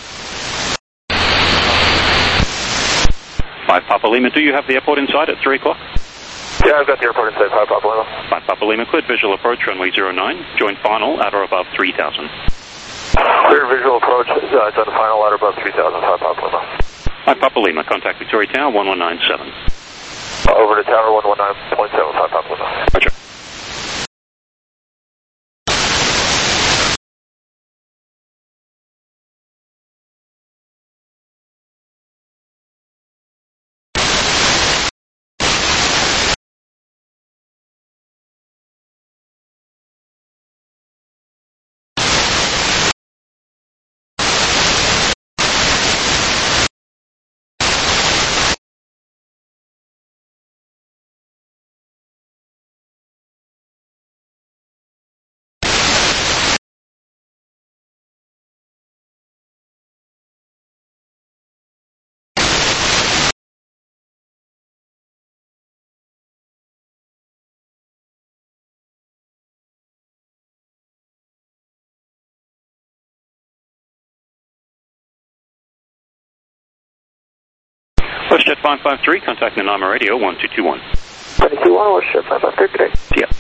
five Papa Lima, do you have the airport in sight at three o'clock? Yeah, I've got the airport inside, five Papa Lima. five Papa Lima, cleared visual approach, runway zero nine, join final at or above three thousand. Clear visual approach, uh, it's on the final ladder above three thousand, five Papa Lima. five Papa Lima, contact Victoria Tower one one nine seven. Uh, over to tower one one nine point seven, five Papa Lima. Roger. WestJet five five three, contact Nanaimo Radio one two two one. one two two one, WestJet five five three, good day. See ya.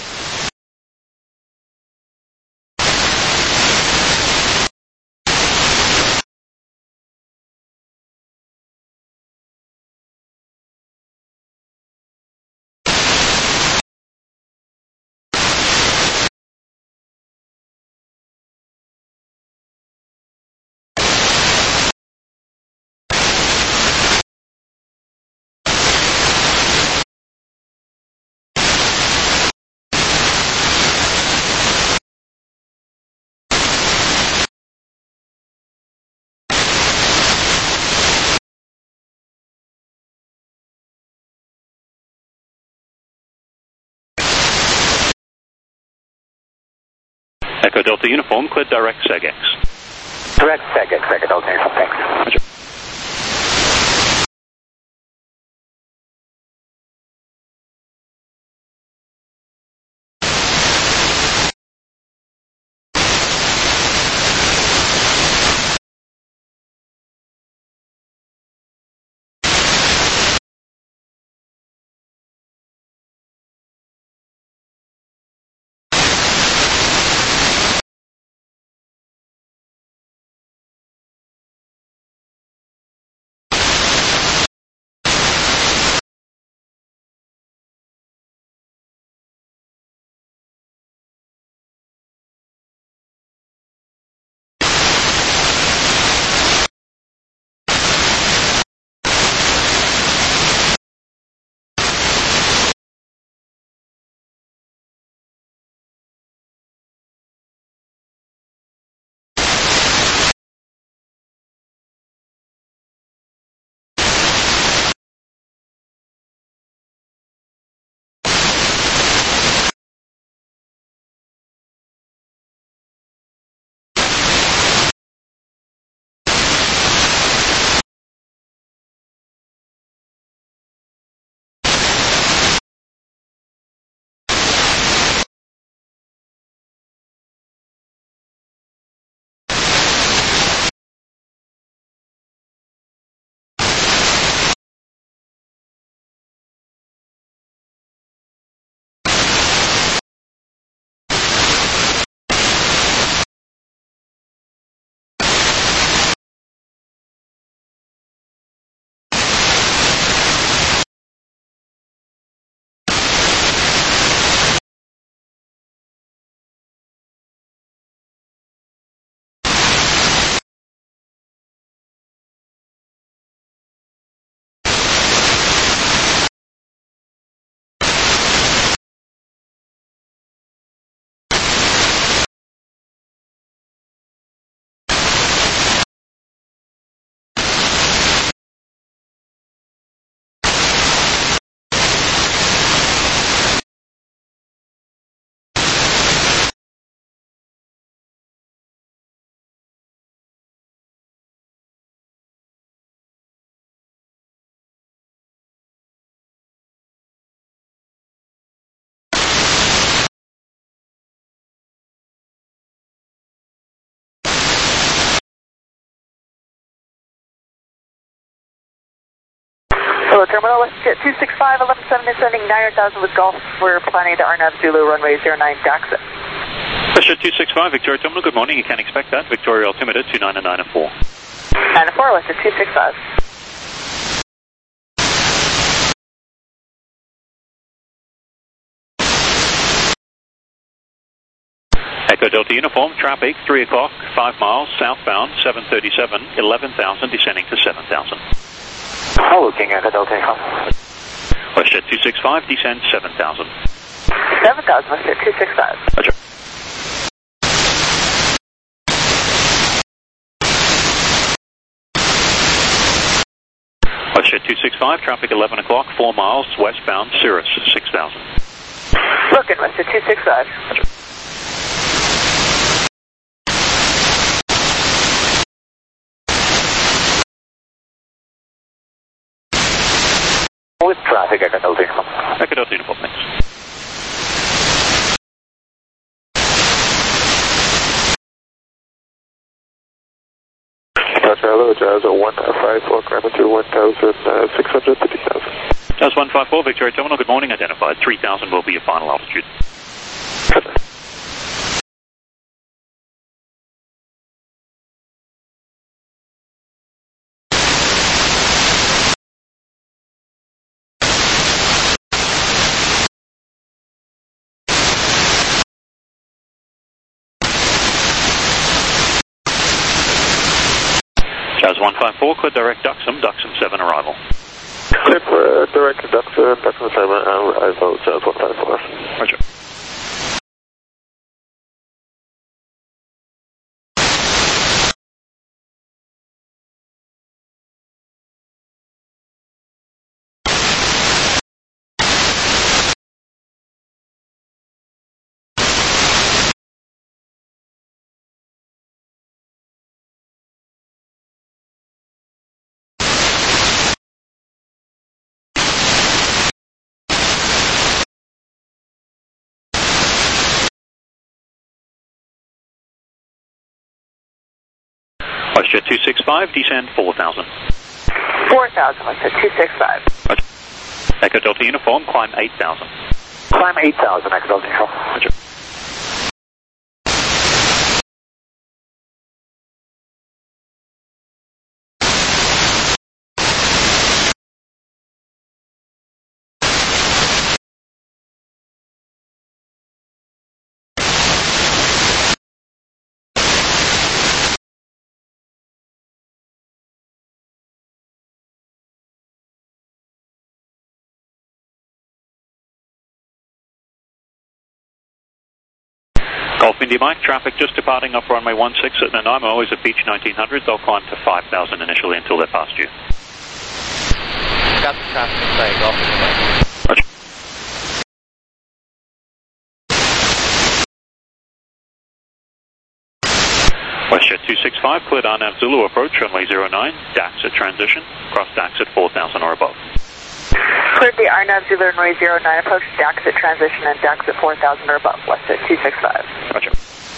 Echo Delta Uniform, cleared direct SegX. Direct SegX, Echo Delta Uniform, thanks. Roger. Hello, Terminal WestJet two six five, eleven seven descending nine thousand with Golf. We're planning to Arnav Zulu, runway zero nine, taxi. WestJet two six five, Victoria Terminal, good morning. You can expect that. Victoria altimeter two nine nine four. nine four, WestJet two six five. Echo Delta Uniform, traffic, three o'clock, five miles, southbound, seven thirty-seven, eleven thousand, descending to seven thousand. Hello, King Echo Delta Uniform. WestJet two six five, descend seven thousand. seven thousand, WestJet two six five. Roger. WestJet two six five, traffic eleven o'clock, four miles, westbound, Cirrus, six thousand. Looking, WestJet two six five. Roger. With traffic, Echo Delta Uniform. Echo Delta Uniform, thanks. Hello, Jazz one five four, climbing to one thousand six hundred fifty thousand. Jazz one five four, Victoria Terminal, good morning, identified. three thousand will be your final altitude. Jazz one five four, clear direct Duxham, Duxham seven arrival. Clear for uh, direct Duxham, Duxham seven arrival, Jazz one five four. Roger. WestJet two six five, descend four thousand. four thousand, WestJet two six five. Roger. Echo Delta Uniform, climb eight thousand. Climb eight thousand, Echo Delta Uniform. Roger. Golf India Mike, traffic just departing off runway one six at Nanaimo is at Beach nineteen hundred. They'll climb to five thousand initially until they're past you. Got the traffic in sight, Golf India Mike. Roger. WestJet two six five, cleared Arnav Zulu approach, runway zero nine, DAX at transition, cross DAX at four thousand or above. Cleared the Arnav Zulu runway zero nine, approach DAX at transition and DAX at four thousand or above, WestJet two six five. Roger.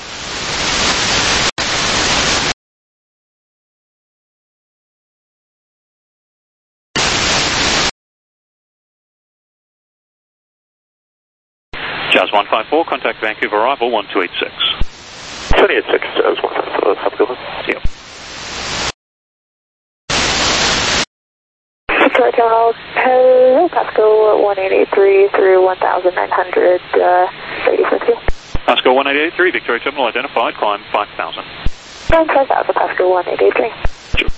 Jazz one five four, contact Vancouver arrival one two eight six. two eight six, Jazz one five four, have a good one. Yep. Victoria Terminal, hello, Pasco one eight eight three through one thousand nine hundred, uh, radio for two. Pasco one eight eight three, Victoria Terminal identified, climb five thousand. Climb five thousand, Pasco one eight eight three. Sure.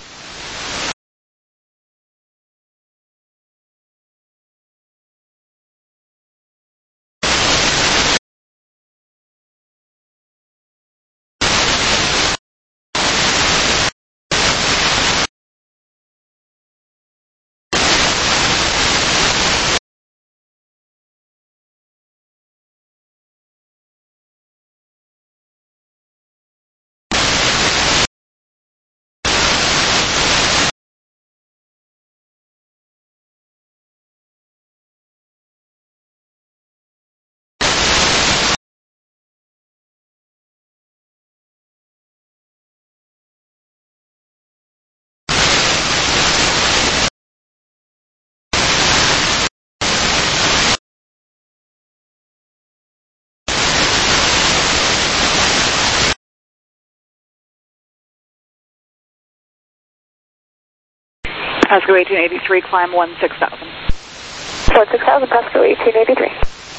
Pasco eighteen eighty-three, climb one six thousand. one six thousand, Pasco eighteen eighty-three.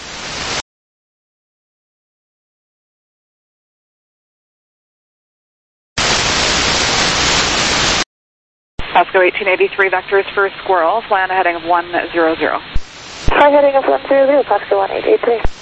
Pasco eighteen eighty-three, vectors for Squirrel, fly on a heading of one zero zero. Fly heading of one zero zero, Pasco one eight eight three.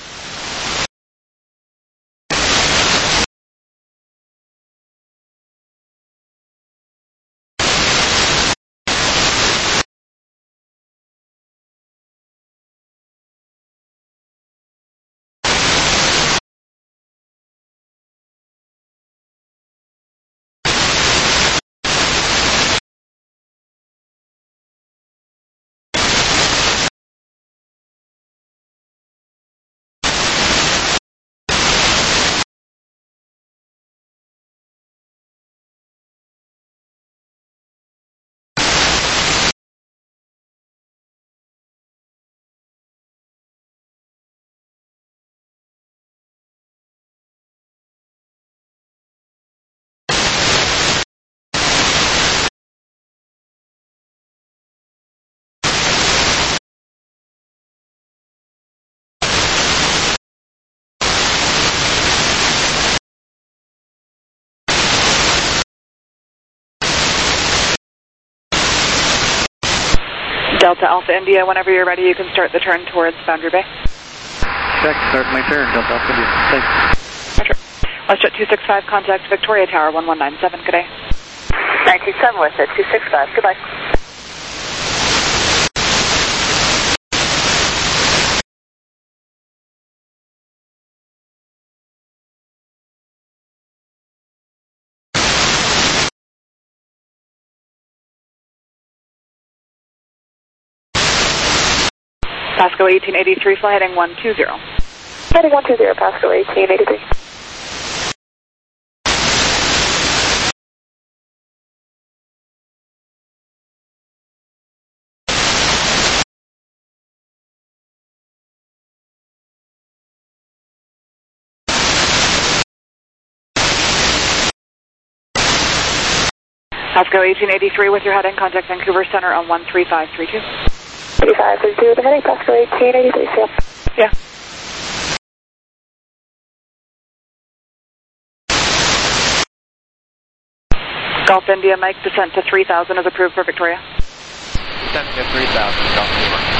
Delta Alpha India, whenever you're ready, you can start the turn towards Boundary Bay. Check, start my turn, Delta Alpha India. Thanks. Roger. WestJet two six five, contact Victoria Tower one one nine seven, good day. nine two seven, WestJet two six five, goodbye. Pasco eighteen eighty-three, fly heading one two zero. Heading one two zero, Pasco eighteen eighty-three. Pasco eighteen eighty-three with your heading, contact Vancouver Center on one three five three two. three five three two, the heading, Pasco eighteen eighty-three, see ya. Yeah. Golf India, Mike, descent to three thousand is approved for Victoria. Descent to three thousand, Golf India.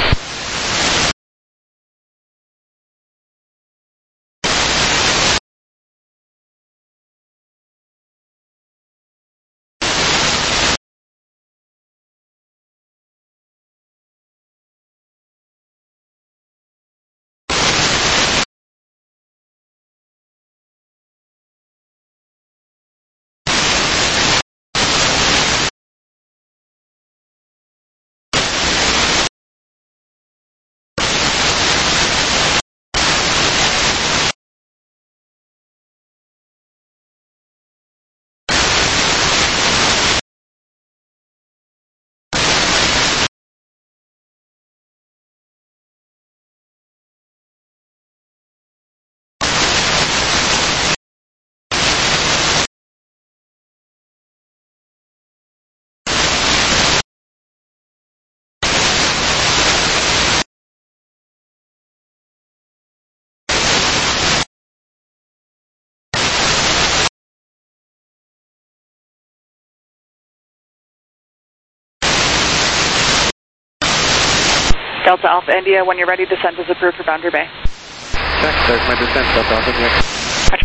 Delta Alpha India, when you're ready, descent is approved for Boundary Bay. Check, there's my descent, Delta Alpha India. Roger.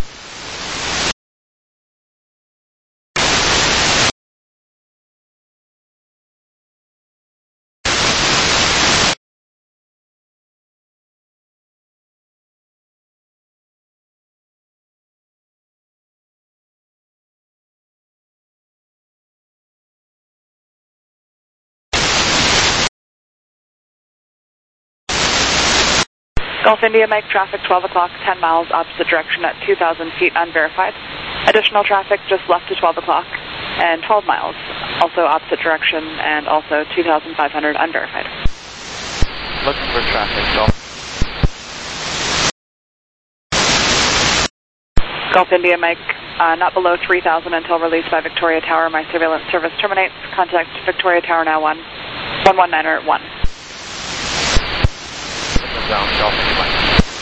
Golf India, Mike, traffic twelve o'clock, ten miles opposite direction at two thousand feet unverified. Additional traffic just left to twelve o'clock and twelve miles, also opposite direction and also two thousand five hundred unverified. Looking for traffic, Golf. Golf India, Mike, uh, not below three thousand until released by Victoria Tower. My surveillance service terminates. Contact Victoria Tower now one, one one nine or one. Down, Golf India, Mike.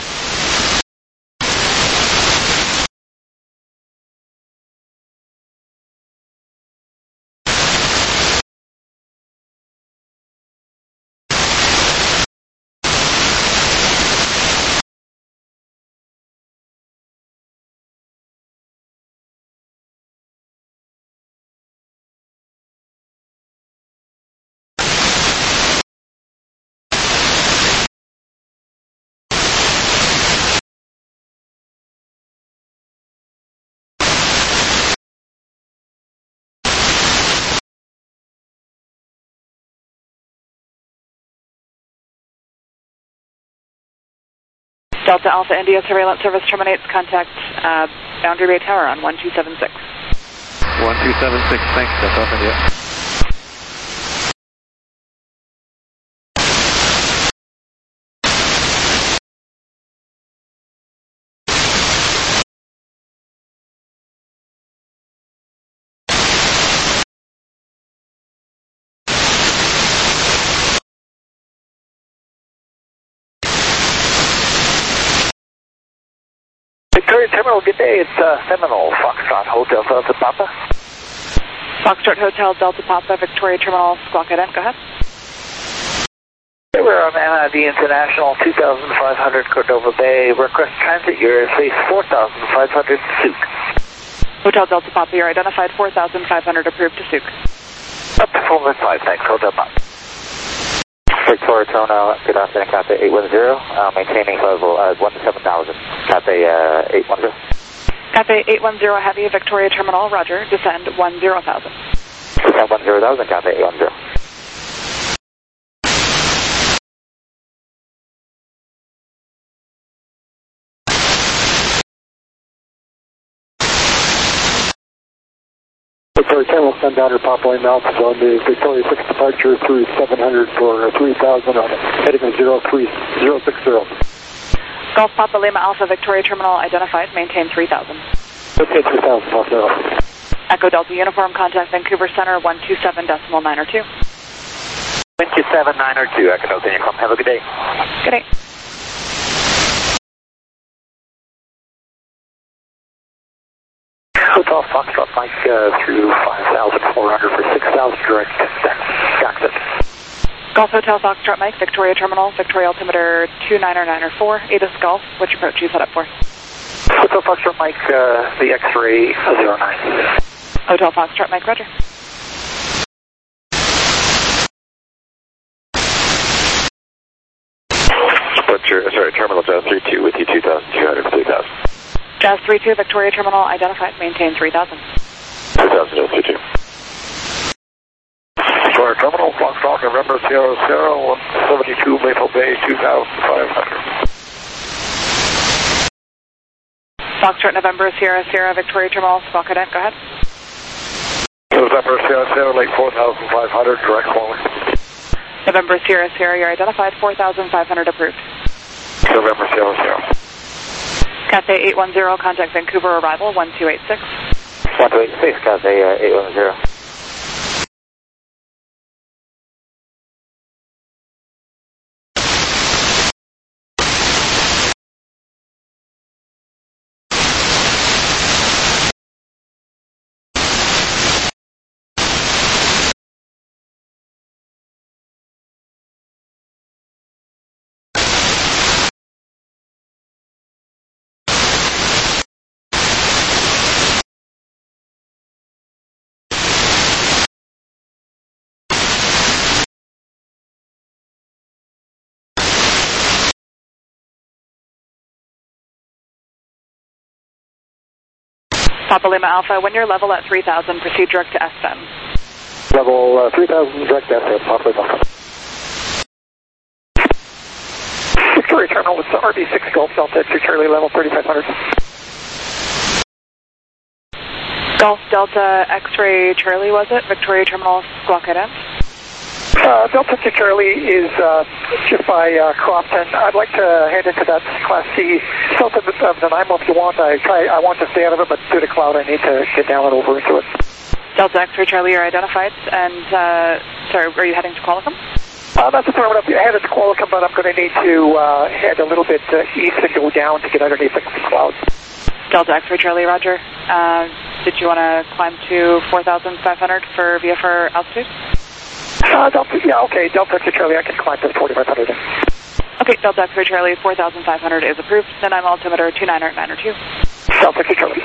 Delta Alpha India surveillance service terminates. Contact uh, Boundary Bay Tower on one two seven six. one two seven six, thanks, Delta Alpha India. Victoria Terminal, good day. It's uh, Seminole, Foxtrot Hotel, Delta Papa. Foxtrot Hotel, Delta Papa, Victoria Terminal, squawk ident, go ahead. we're on M I V International, two thousand five hundred Cordova Bay. Request transit, your face four thousand five hundred, Souk. Hotel Delta Papa, you're identified four thousand five hundred, approved to Souk. Up to four one five, thanks, Hotel Papa. Victoria Terminal, good afternoon, Cathay eight one zero, uh, maintaining level uh, one seven thousand, Cathay uh, eight one zero. Cathay eight one zero Heavy, Victoria Terminal, roger, descend one zero thousand. Descend one zero thousand, Cathay eight one zero. Victoria Terminal, sundowner Papa Lima Alpha on the Victoria six departure through seven hundred for three thousand on heading of zero three zero six zero. Golf Papa Lima Alpha, Victoria Terminal, identified, maintain three thousand. Okay, three thousand, Papa Alpha. Echo Delta Uniform, contact Vancouver Center, one two seven decimal nine or two. one two seven nine or two, Echo Delta Uniform, have a good day. Good day. Hotel Foxtrot Mike uh, through five thousand four hundred for six thousand direct Jackson. Golf Hotel Foxtrot Mike, Victoria Terminal, Victoria altimeter two nine nine or four, ATIS Golf, which approach you set up for? Hotel Foxtrot Mike, uh, the X-ray zero nine. Hotel Foxtrot Mike, roger. Butcher, sorry, Terminal Jazz three two with you two thousand two hundred, three thousand. Jazz three two, Victoria Terminal, identified, maintain three thousand. three thousand, Jazz three two. Victoria Terminal, Foxtrot, November Sierra Sierra, one seventy-two Maple Bay, two thousand five hundred. Foxtrot November Sierra Sierra, Victoria Terminal, Squawk Cadet, go ahead. November Sierra Sierra, Lake four thousand five hundred, direct calling. November Sierra Sierra, you're identified, four thousand five hundred, approved. November Sierra Sierra. Cathay eight one zero, contact Vancouver arrival, one two eight six. one two eight six, Cathay uh, eight one zero. Papa Lima Alpha, when you're level at three thousand, proceed direct to S M. Level uh, three thousand, direct S M, Papa Lima. Victoria Terminal with R B six Golf Delta to Charlie, level thirty-five hundred. Golf Delta X-ray Charlie, was it? Victoria Terminal, Squawk Cadet. Uh, Delta to Charlie is uh, just by uh, Crofton. I'd like to head into that Class C south of the, of the Nanaimo if you want. I try. I want to stay out of it, but due to cloud, I need to get down and over into it. Delta X-ray Charlie, you're identified, and uh, sorry, are you heading to Qualicum? Uh, that's affirmative. I headed to Qualicum, but I'm going to need to uh, head a little bit uh, east and go down to get underneath the clouds. Delta X-ray Charlie, roger. Uh, did you want to climb to four thousand five hundred for V F R altitude? Uh, Delta, yeah, okay, Delta to Charlie, I can climb to forty-five hundred. Okay, Delta X-ray Charlie, four thousand five hundred is approved. Then I'm altimeter two nine nine or two. Delta to Charlie.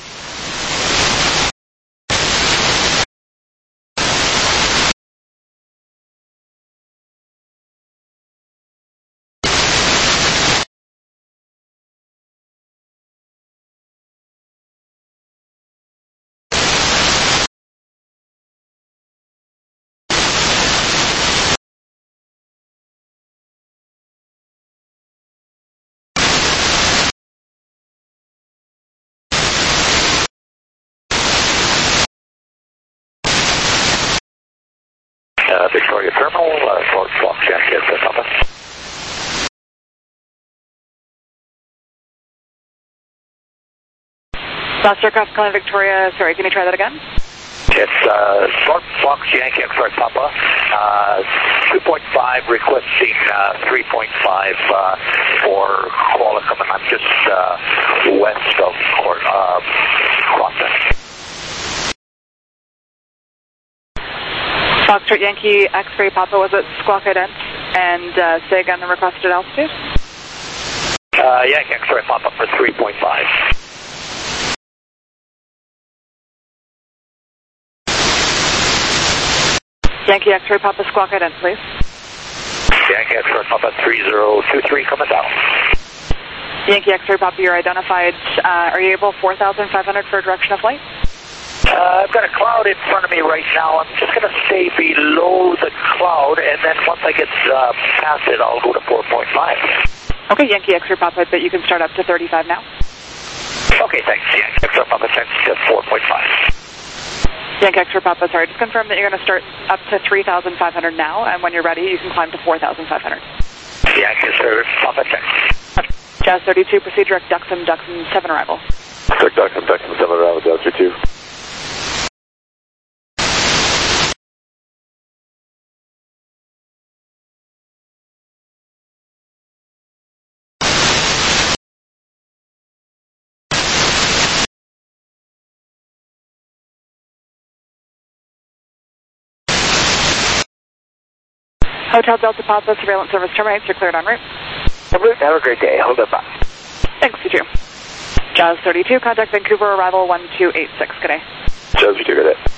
Uh, Victoria Terminal, uh, Fort Fox Yankee, that's Papa. Last aircraft calling Victoria, sorry, can you try that again? It's uh, Fort Fox Yankee, sorry, Papa. Uh, two point five requesting uh, three point five uh, for Qualicum, and I'm just uh, west of Port, uh, Crofton. Foxtrot Yankee X-ray Papa, was it Squawk Ident? And uh, say again the requested altitude. Uh, Yankee X-ray Papa for three point five. Yankee X-ray Papa squawk ident, please. Yankee X-ray Papa three zero two three coming down. Yankee X-ray Papa, you're identified. Uh, are you able four thousand five hundred for direction of flight? Uh, I've got a cloud in front of me right now. I'm just going to stay below the cloud, and then once I get uh, past it, I'll go to four point five. Okay, Yankee X-ray Papa, but you can start up to thirty-five now. Okay, thanks. Yankee X-ray Papa sends to four point five. Yankee X-ray Papa, sorry, just confirm that you're going to start up to three thousand five hundred now, and when you're ready, you can climb to four thousand five hundred. Yankee X-ray Papa sends. Jazz thirty-two, proceed direct Duxon, Duxon seven arrival. Direct Duxon, Duxon seven arrival, Jazz thirty-two. Hotel Delta Papa, surveillance service terminates. You're cleared en route. En route. Have a great day. Hold up. Thanks, you too. Jazz thirty-two, contact Vancouver, arrival one two eight six. Good day. Jazz thirty-two, good day.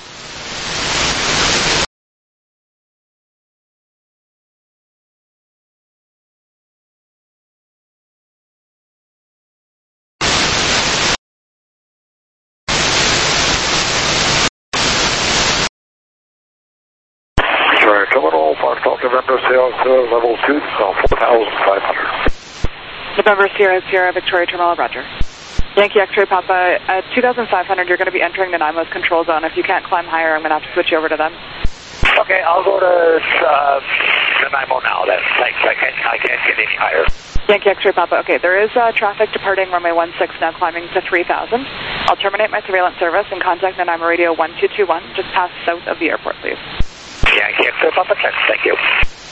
Terminal, Foxtrot November Sierra level two, four thousand five hundred. November Sierra Sierra Victoria Terminal, Roger. Yankee X-ray Papa, at two thousand five hundred, you're going to be entering the NIMO's control zone. If you can't climb higher, I'm going to have to switch you over to them. Okay, I'll go to uh, the NIMO now then. Thanks, I can't, I can't get any higher. Yankee X-ray Papa, okay, there is uh, traffic departing runway one six now climbing to three thousand. I'll terminate my surveillance service and contact the NIMO radio one two two one, just past south of the airport, please. Yankee X-ray Papa, thank you.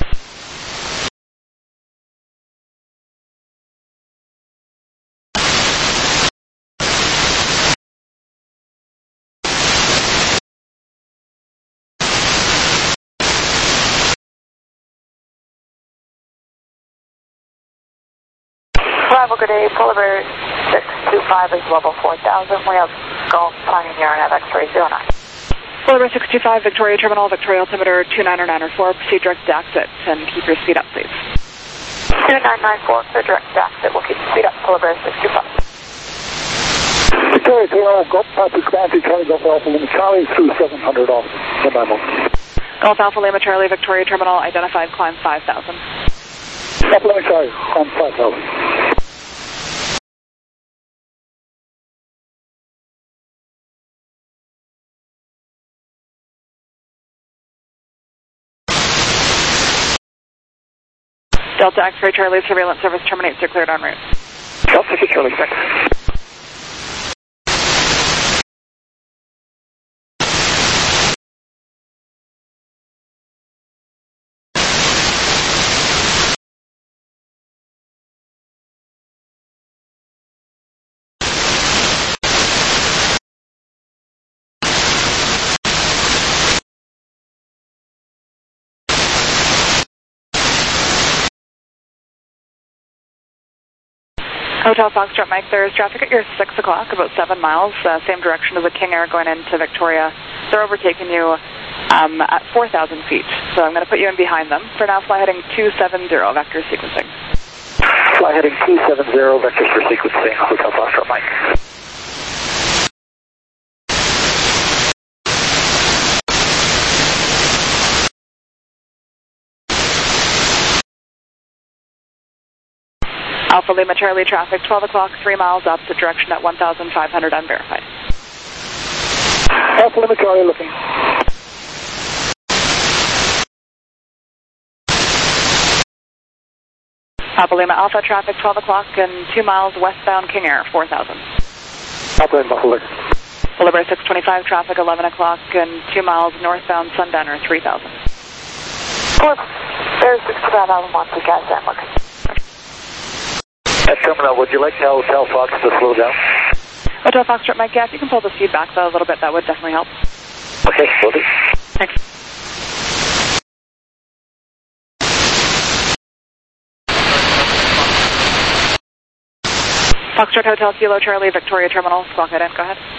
Arrival, good day. Polar Bear six two five is level four thousand. We have Golf Pioneer and have X-ray zero nine. Polar Bear six two five, Victoria Terminal, Victoria altimeter two nine nine four. Proceed direct to exit and keep your speed up, please. two nine nine four for direct to exit. We'll keep the speed up. Polar Bear six two five. Victoria Terminal, Golf Alpha Charlie, Charlie Golf Alpha Lima Charlie through seven hundred off the memo. Golf Alpha Lima Charlie, Victoria Terminal, identified climb five thousand. Golf Lima Charlie, climb five thousand. Delta X-ray Charlie, surveillance service terminates. You're cleared en route. Delta Charlie, thanks. Hotel Foxtrot Mike, there's traffic at your six o'clock, about seven miles, uh, same direction as the King Air going into Victoria. They're overtaking you um, at four thousand feet, so I'm going to put you in behind them. For now, fly heading two seven zero, vector sequencing. Fly heading two seven zero, vectors for sequencing, Hotel Foxtrot Mike. Alpha Lima Charlie traffic, twelve o'clock, three miles opposite direction at one thousand five hundred unverified. Alpha Lima Charlie looking. Alpha Lima Alpha traffic, twelve o'clock and two miles westbound King Air, four thousand. Alpha Lima Buffalo. Polar Bear six twenty-five traffic, eleven o'clock and two miles northbound Sundowner, three thousand. Polar Bear six twenty-five, Alpha one, to gas and looking. At Terminal, would you like to tell Fox to slow down? Hotel Foxtrot Mike, yeah, if you can pull the speed back though a little bit, that would definitely help. Okay, will do. Thanks. Foxtrot Hotel, Kilo Charlie, Victoria Terminal, squawk head in, go ahead.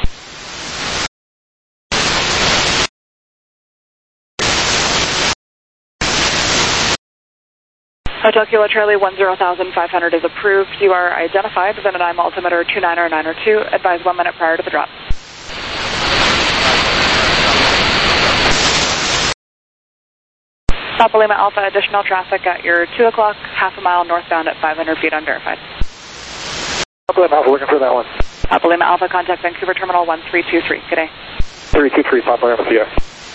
Hotel Kilo Charlie, one zero thousand five hundred is approved. You are identified with an I M altimeter two nine nine zero two. Advise one minute prior to the drop. Papa Lima Alpha, additional traffic at your two o'clock, half a mile northbound at five hundred feet unverified. Papa Lima Alpha, looking for that one. Papa Lima Alpha, contact Vancouver Terminal one three two three. Good day. three two three, Papa Lima, see ya.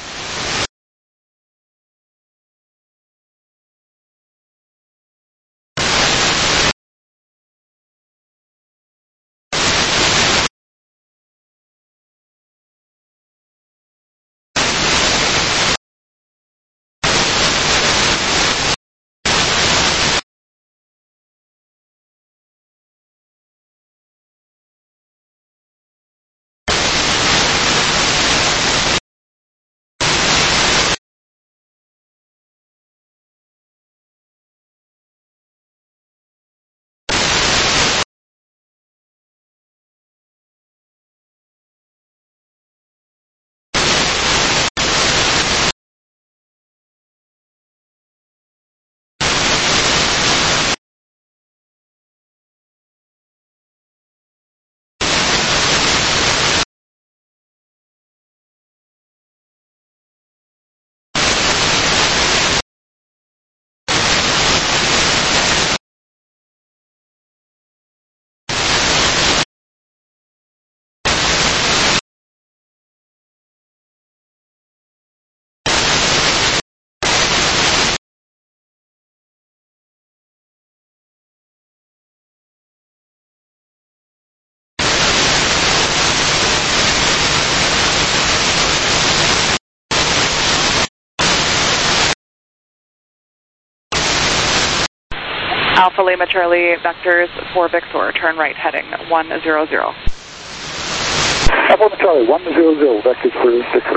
Alpha Lima Charlie, vectors for Victor, turn right heading one zero zero. Alpha Lima Charlie, one zero zero, vectors for Victor.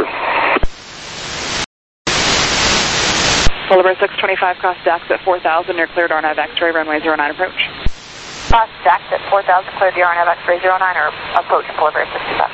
Boulevard six twenty-five, cross Dax at four thousand, near cleared R N A V X-ray, runway zero nine approach. Cross Dax at four thousand, cleared the R N A V X-ray zero nine, or approach Boulevard sixty-five.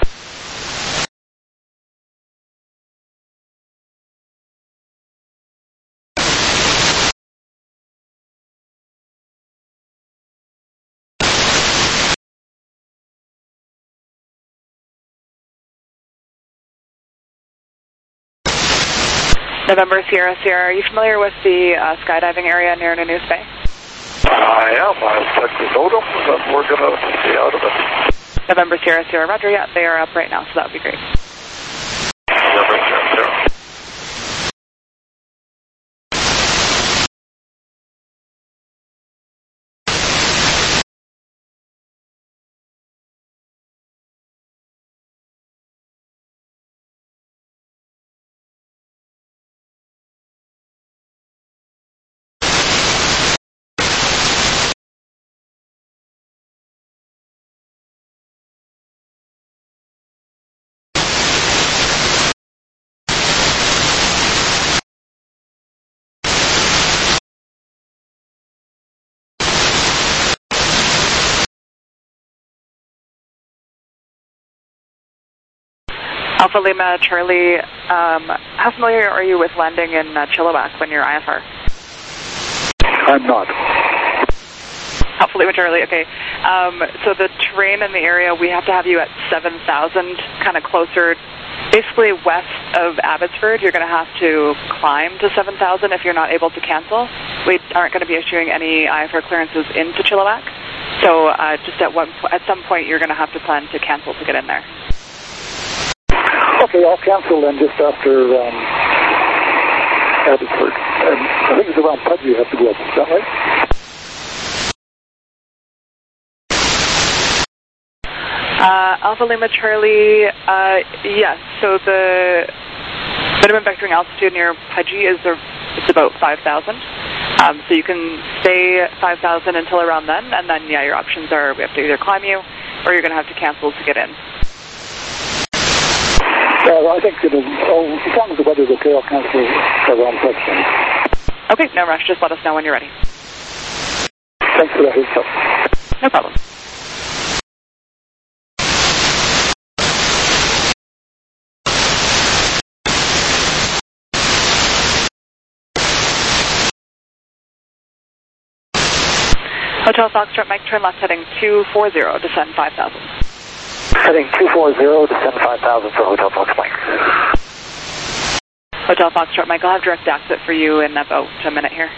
November Sierra Sierra, are you familiar with the uh, skydiving area near Nanoose Bay? I am. I've checked the totem, but we're going to stay out of it. November Sierra Sierra, roger, yeah, they are up right now, so that would be great. November Sierra Sierra. Alpha Lima Charlie, um, how familiar are you with landing in uh, Chilliwack when you're I F R? I'm not. Alpha Lima Charlie, okay. Um, so the terrain in the area, we have to have you at seven thousand, kind of closer, basically west of Abbotsford. You're going to have to climb to seven thousand if you're not able to cancel. We aren't going to be issuing any I F R clearances into Chilliwack. So uh, just at, one, at some point, you're going to have to plan to cancel to get in there. Okay, I'll cancel then just after um, Abbotsford. And I think it's around Pudgy you have to go up. Is that right? Uh, Alpha Lima Charlie, uh, yes. So the minimum vectoring altitude near Pudgy is a, it's about five thousand. Um, so you can stay five thousand until around then, and then, yeah, your options are we have to either climb you or you're going to have to cancel to get in. Well, I think it'll, oh, as long as the weather's okay, I'll cancel around Pudgy. Okay, no rush. Just let us know when you're ready. Thanks for that heads up. No problem. Hotel Foxtrot, Mike, turn left heading two four zero, descend five thousand. Heading two four zero, descend five thousand for Hotel Fox Mike. Hotel Foxtrot, Mike, I'll have direct exit for you in about a minute here.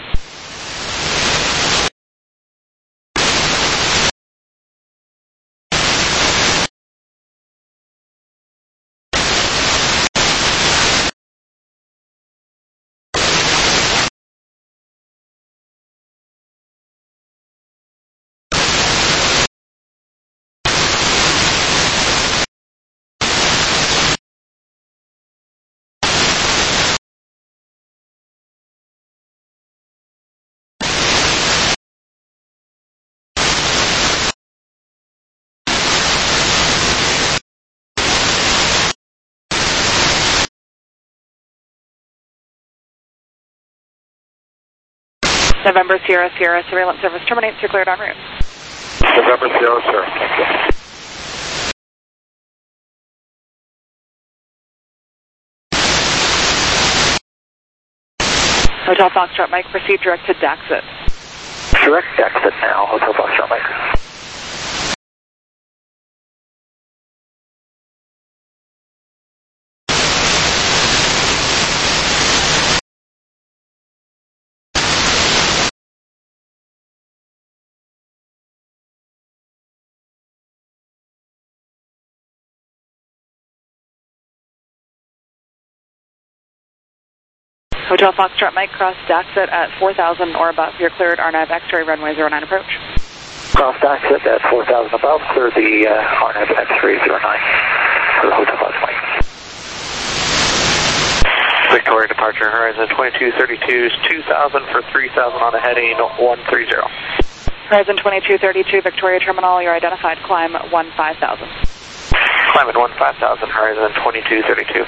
November Sierra Sierra surveillance service terminates. You're cleared en route. November Sierra Sierra. Thank you. Hotel Foxtrot, Mike, proceed direct to Daxit. Direct exit now, Hotel Foxtrot Mike. Hotel Foxtrot, Mike, cross Daxit at four thousand or above. You're cleared R N A V X-ray runway zero nine approach. Cross Daxit at four thousand above, clear the uh, R N A V X-ray zero nine for the Hotel Fox Mike. Victoria departure horizon twenty-two thirty-two is two thousand for three thousand on a heading one three zero. Horizon twenty-two thirty-two, Victoria Terminal, you're identified, climb one five thousand. Climb at one five thousand, horizon twenty-two thirty-two.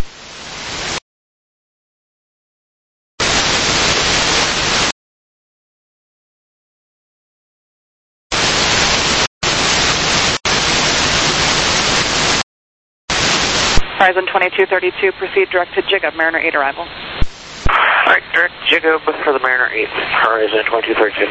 Horizon twenty-two thirty-two, proceed direct to Jigab, Mariner eight arrival. Alright, direct Jigab for the Mariner eight, horizon twenty-two thirty-two.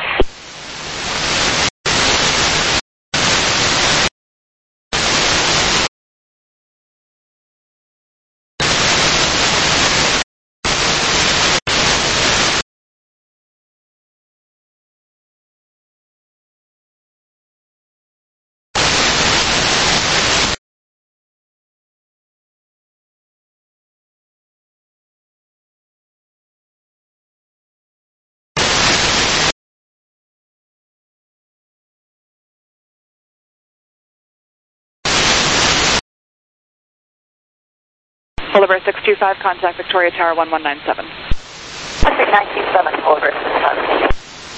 Boulevard six two five, contact Victoria Tower one one nine seven. Pacific nine two seven, Boulevard six two five.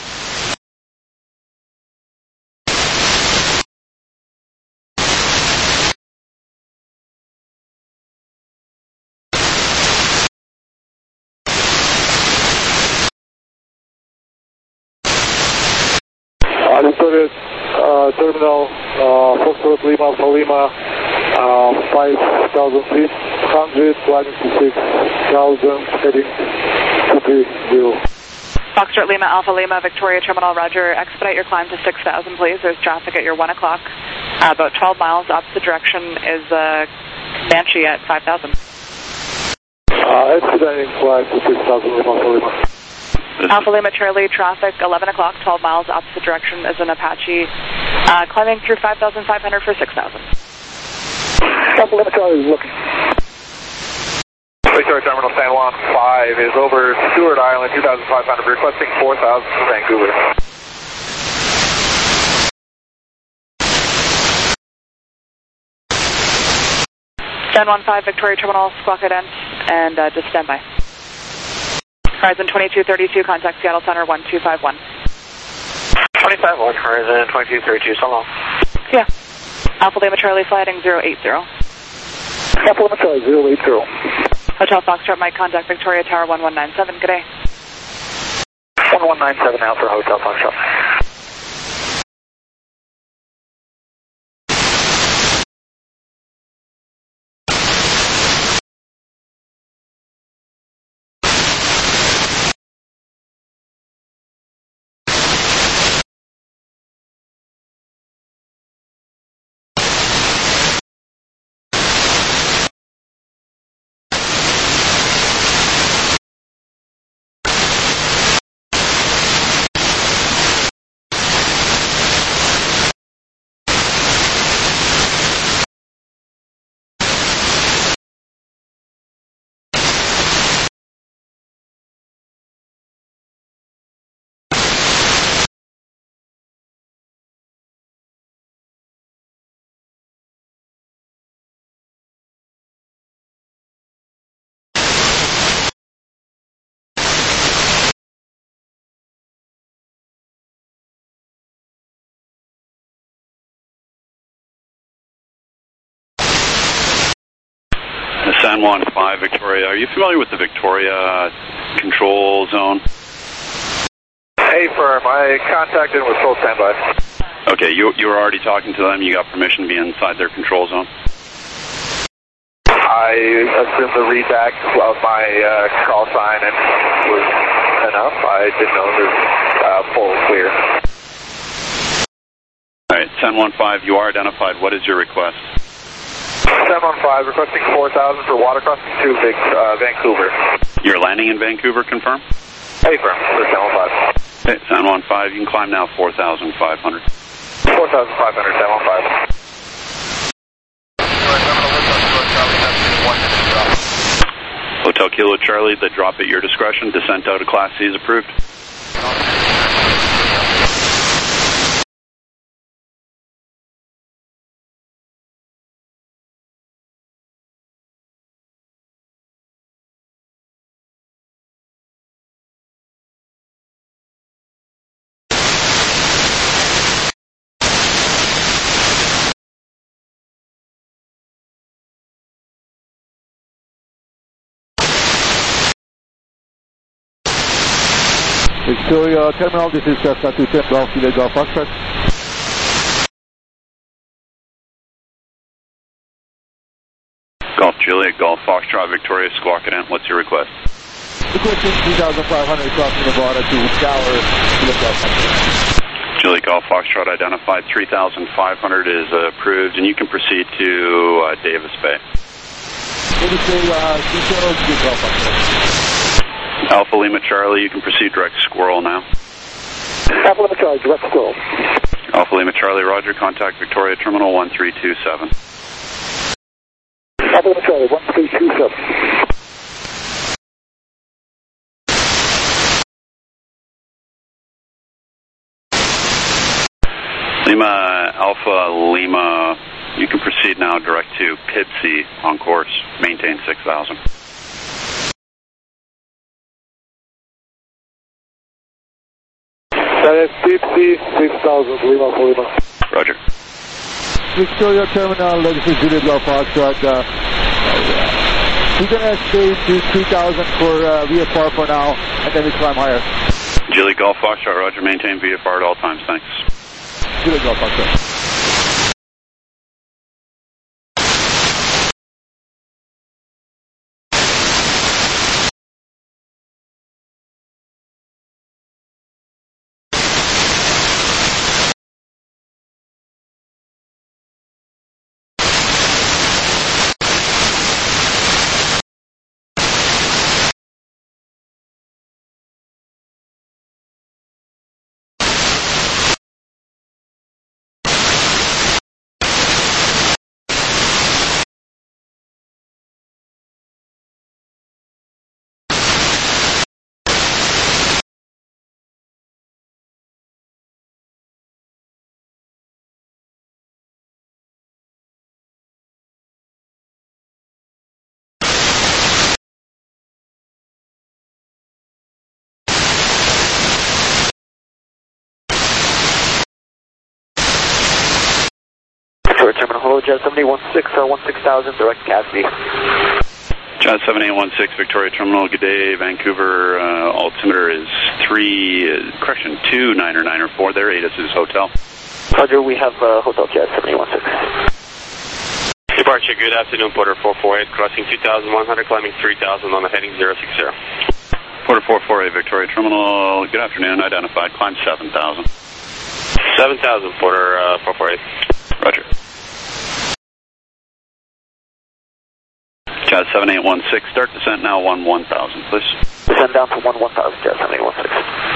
Victoria uh, Terminal, uh, Foxtrot Lima, Alpha Lima, uh, five thousand feet, one hundred, climbing to six thousand, heading two three zero. Foxtrot Lima, Alpha Lima, Victoria Terminal, roger. Expedite your climb to six thousand, please. There's traffic at your one o'clock. Uh, about twelve miles, opposite direction is uh, Banshee at five thousand. Uh, expediting climb to six thousand, Lima, Alpha Lima. Alpha Lima Charlie, traffic eleven o'clock, twelve miles, opposite direction is an Apache, uh, climbing through five thousand five hundred for six thousand. Alpha Lima Charlie is looking. Victoria Terminal San Juan five is over Stewart Island, two thousand five hundred, requesting four thousand for Vancouver. San Juan five, Victoria Terminal, squawk ident, and uh, just stand by. Horizon twenty-two thirty-two, contact Seattle Center one two five one. twenty-five one, horizon twenty-two thirty-two, so long. Yeah. Alpha Lima Charlie, flighting zero eight zero. Alpha Lima Charlie, zero eight zero. Hotel Foxtrot, Mike, contact Victoria Tower one one nine seven, good day. one one nine seven out for Hotel Foxtrot. San Juan five, Victoria. Are you familiar with the Victoria control zone? Hey, firm. I contacted with full standby. Okay, you you were already talking to them. You got permission to be inside their control zone? I assumed the readback of my uh, call sign and was enough. I didn't know it was uh, full clear. All right, San Juan five, you are identified. What is your request? San Juan five, requesting four thousand for water crossing to Vic, uh, Vancouver. You're landing in Vancouver, confirm? Hey, firm. For San Juan five. Okay, San Juan five, you can climb now four thousand five hundred. four thousand five hundred, San Juan five. Hotel Kilo Charlie, the drop at your discretion. Descent out of Class C is approved. Victoria Terminal, this is Cessna two ten Golf Juliet Golf Foxtrot. Golf Juliet, Golf Foxtrot, Victoria, Squawk Cadet, what's your request? Requesting three thousand five hundred crossing Nevada to Tower, Juliet Golf Foxtrot. Juliet Golf Foxtrot identified, three thousand five hundred is uh, approved, and you can proceed to uh, Davis Bay. Davis Bay, uh, details, Juliet Golf Foxtrot. Alpha Lima Charlie, you can proceed direct Squirrel now. Alpha Lima Charlie, direct Squirrel. Alpha Lima Charlie, roger, contact Victoria Terminal one three two seven. Alpha Lima Charlie, one three two seven. Lima Alpha Lima, you can proceed now direct to P I B C on course, maintain six thousand. That is P I B C, six thousand, Lima for Lima. Roger. Victoria Terminal, this is Juliet Golf Foxtrot. Uh, we're going to stay to three thousand for uh, V F R for now, and then we climb higher. Juliet Golf Foxtrot, roger, maintain V F R at all times, thanks. Juliet Golf Foxtrot. Terminal, hello, Jet seven eight one six, uh, one six thousand, direct Cassidy. Jet seven eight one six, Victoria Terminal, good day, Vancouver, uh, altimeter is three, uh, correction, two niner niner four there, A D S is Hotel. Roger, we have uh, Hotel Jet seven eight one six. Departure, good afternoon, Porter four four eight, crossing two thousand one hundred, climbing three thousand on the heading zero six zero. Porter four four eight, Victoria Terminal, good afternoon, identified, climb seven thousand. seven thousand, Porter uh, four four eight. Roger. Jet seven eight one six, start descent now one one thousand, please. Descend down to one one thousand, Jet seven eight one six.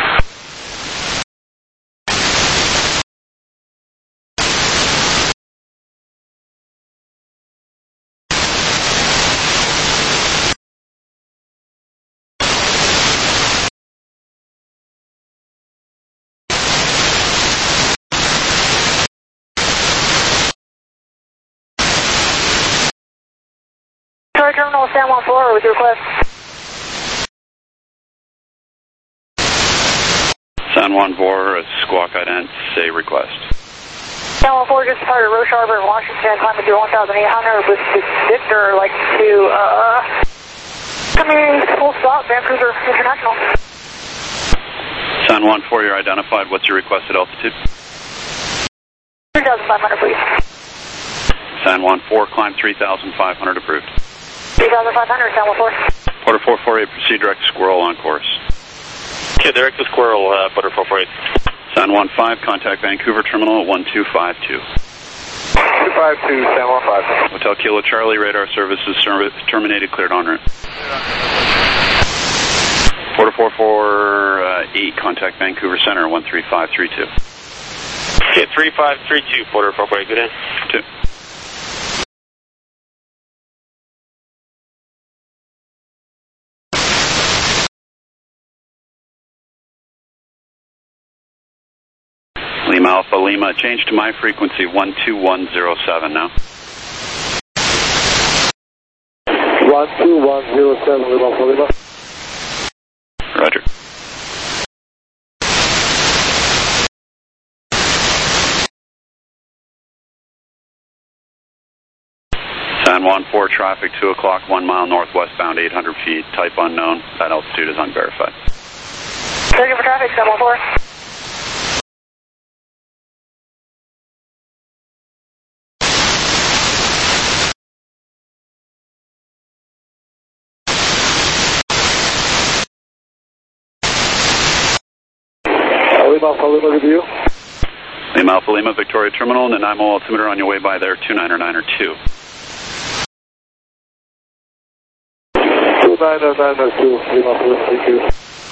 Terminal San Juan four with your request. San Juan four, Squawk Ident, say request. Channel four just started Roche Harbor in Washington, climbing to one thousand eight hundred with Victor, like to, uh, coming full stop, Vancouver International. San Juan four, you're identified. What's your requested altitude? three thousand five hundred, please. San Juan four, climb three thousand five hundred, approved. three thousand five hundred, San Juan four. Porter four four eight, proceed direct to Squirrel on course. Okay, direct to Squirrel, uh, Porter four four eight. San Juan five, contact Vancouver Terminal at one two five two. two five two, San Juan five. Hotel Kilo Charlie, radar services terminated, cleared en route. Porter four four eight, contact Vancouver Center, one three five three two. Okay, three five three two, Porter four four eight, good day. Two. Lima Alpha Lima, change to my frequency one two one zero seven now. one two one zero seven, Lima Alpha Lima. Roger. San Juan four traffic, two o'clock, one mile northwestbound, eight hundred feet, type unknown. That altitude is unverified. Thank you for traffic, San Juan four. Lima Alpha Lima, good to you. Lima Alpha Lima, Victoria Terminal, Nanaimo altimeter on your way by there, two niner niner two. two niner niner two, Lima Alpha Lima, thank you.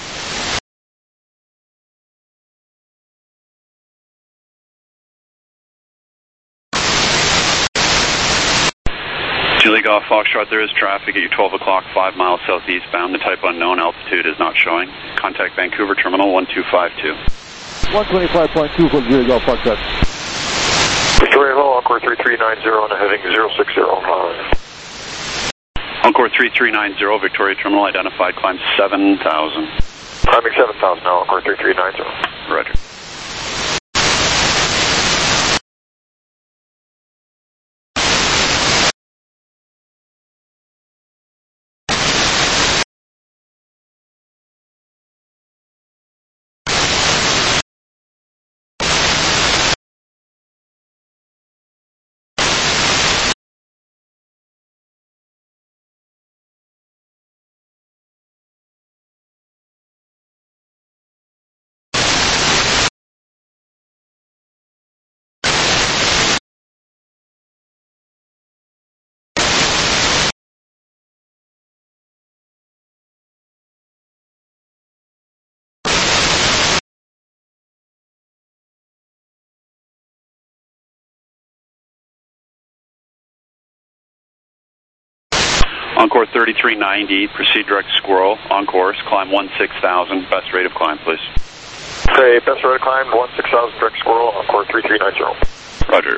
Julie Golf Foxtrot, there is traffic at your twelve o'clock, five miles southeastbound. The type unknown, altitude is not showing. Contact Vancouver Terminal, one two five two. one twenty-five point two for Julie Golf Foxtrot. Victoria Hill, Encore three three nine zero and heading zero six zero five. Encore three three nine zero, Victoria Terminal, identified, climb seven thousand. Climbing seven thousand now, Encore three three nine zero. Roger. Encore thirty-three ninety, proceed direct to Squirrel, on course, climb one six thousand, best rate of climb, please. Okay, best rate of climb, one six thousand, direct Squirrel, Encore three three nine zero. Roger.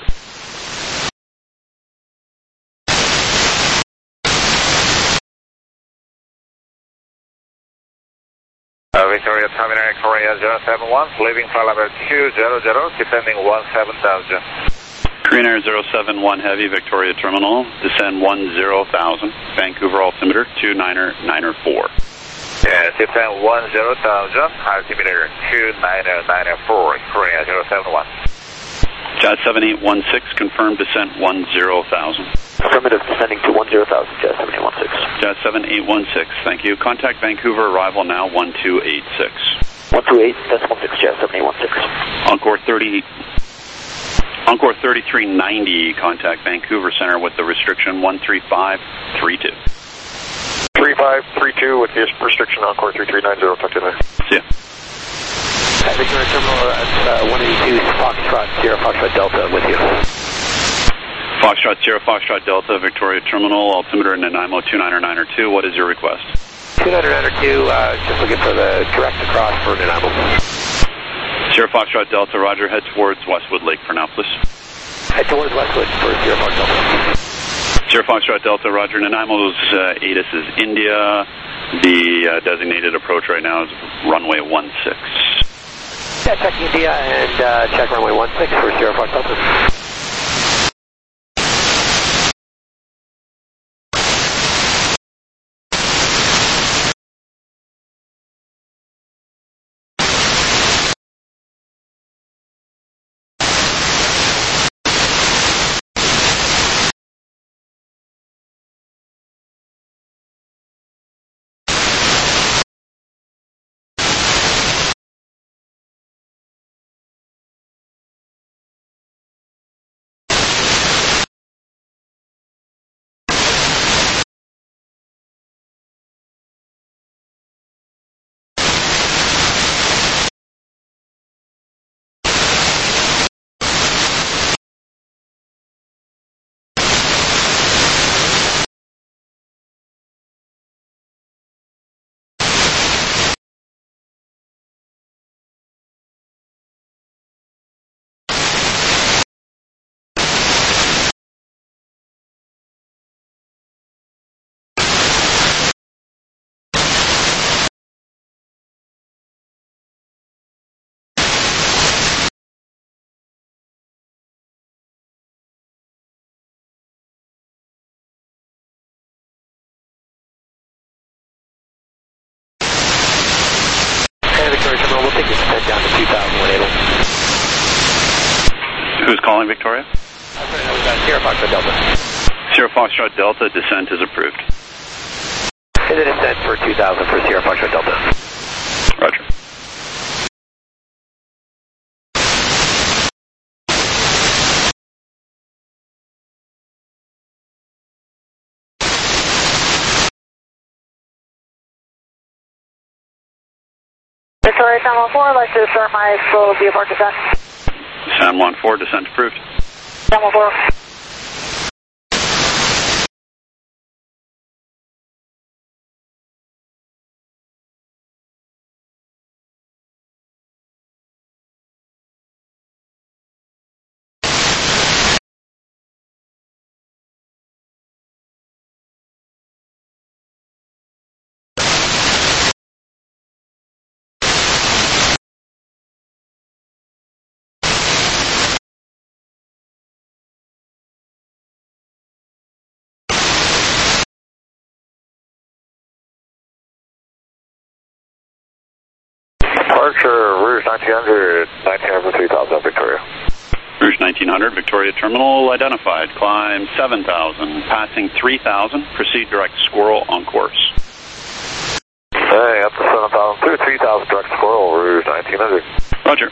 Uh, Victoria Terminal, Korea zero seven one, leaving flight level two zero zero, descending one seven thousand. Korean Air zero seven one Heavy, Victoria Terminal, descend one zero thousand, Vancouver altimeter two niner niner four. Yeah, descend one zero thousand, altimeter two niner niner four, Korea zero seven one. Jazz seven eight one six, confirmed descent one zero thousand. Affirmative, descending to one zero thousand, Jazz seven eight one six. Jazz seven eight one six, thank you. Contact Vancouver, arrival now one two eight six. one two eight, decimal six, Jazz seven eight one six. Encore thirty... Encore thirty-three ninety, contact Vancouver Center with the restriction one three five three two. three five three two with the restriction, Encore three three nine zero, talk to you later. See ya. Victoria Terminal at uh, one eighty-two, Foxtrot, Sierra Foxtrot Delta with you. Foxtrot, Sierra Foxtrot Delta, Victoria Terminal, altimeter Nanaimo two niner niner two, what is your request? two niner niner two, uh, just looking for the direct across for Nanaimo. Sierra Foxtrot Delta, roger, head towards Westwood Lake for now, please. Head towards Westwood for Sierra Foxtrot Delta. Sierra Foxtrot Delta, roger, Nanaimo's uh, A T I S is India. The uh, designated approach right now is runway one six. Yeah, check India and uh, check runway one six for Sierra Fox Delta. We'll take your descent down to two thousand when able. Who's calling, Victoria? Sierra Foxtrot Delta. Sierra Foxtrot Delta, descent is approved. And the descent for two thousand for Sierra Foxtrot Delta. Roger. Victoria San Juan four, I'd like to start my slow V F R descent. San Juan four, descent approved. San Juan four. Departure, Rouge nineteen hundred, nineteen hundred three thousand, Victoria. Rouge nineteen hundred, Victoria Terminal identified. Climb seven thousand, passing three thousand. Proceed direct Squirrel on course. Hey, up to seven thousand, through three thousand, direct Squirrel, Rouge nineteen hundred. Roger.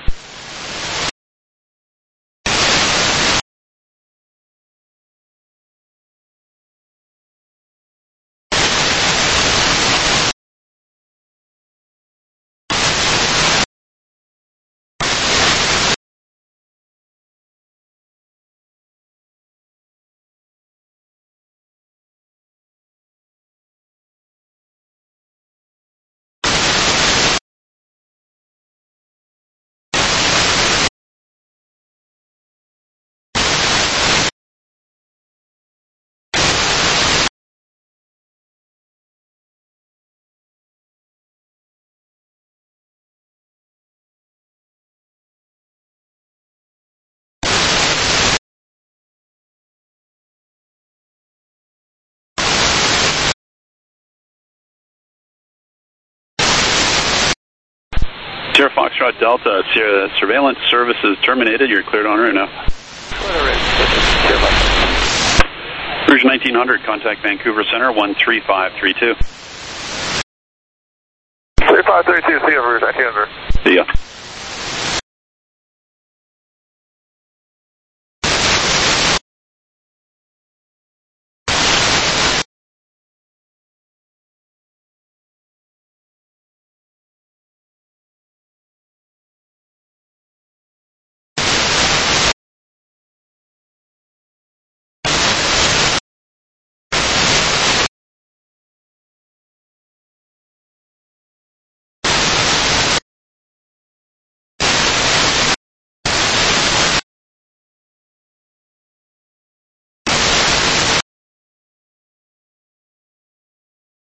Sierra Foxtrot Delta, Sierra surveillance services terminated. You're cleared on route now. Rouge nineteen hundred, contact Vancouver Center, one three five three two. three five three two, see you, Rouge nineteen hundred. See ya.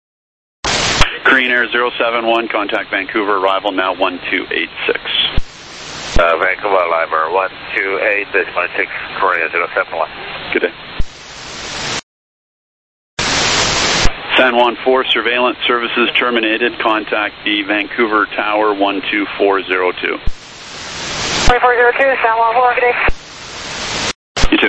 Korean Air zero seven one, contact Vancouver, arrival now one two eight six. Uh, Vancouver, Lima, one two eight, one six, Korea zero seven one. Good day. San Juan four, surveillance services terminated. Contact the Vancouver Tower one two four zero two. one four zero two, San Juan four, good day. You too.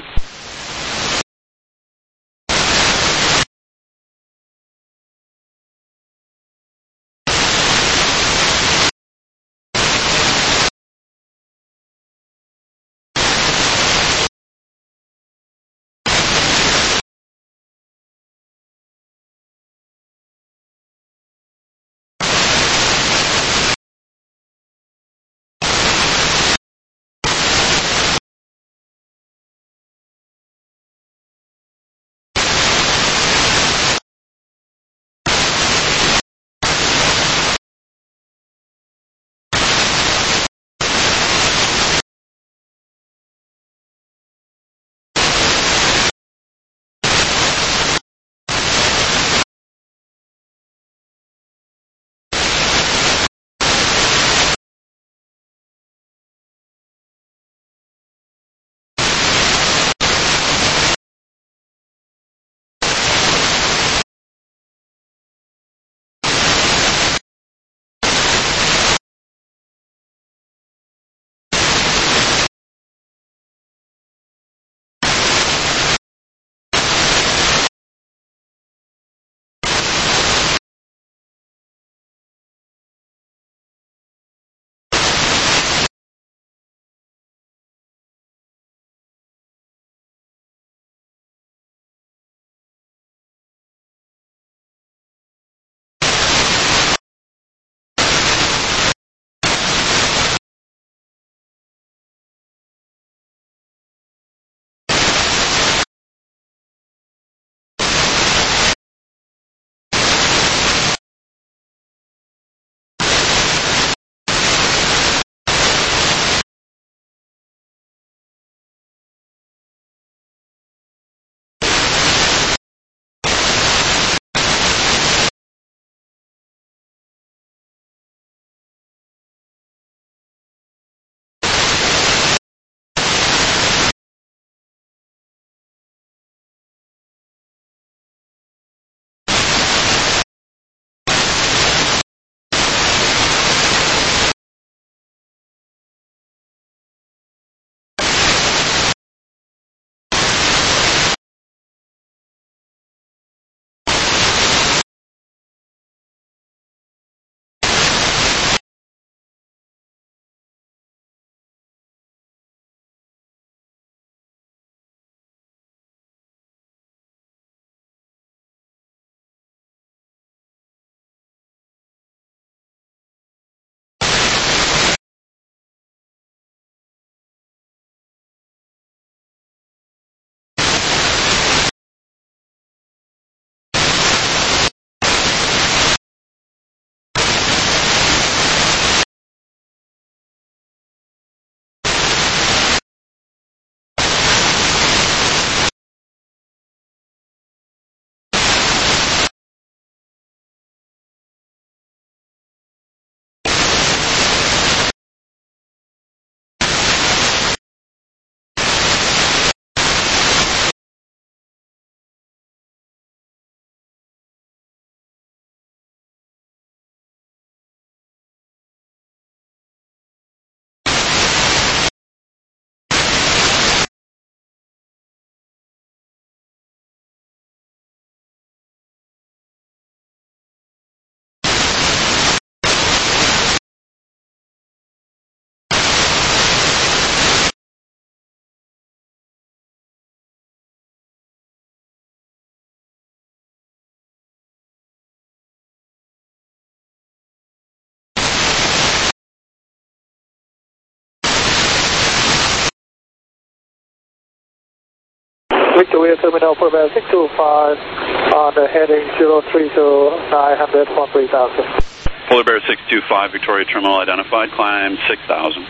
Victoria Terminal for about six two five on the heading zero three to nine hundred one three thousand. Polar Bear six two five, Victoria Terminal identified, climb six thousand.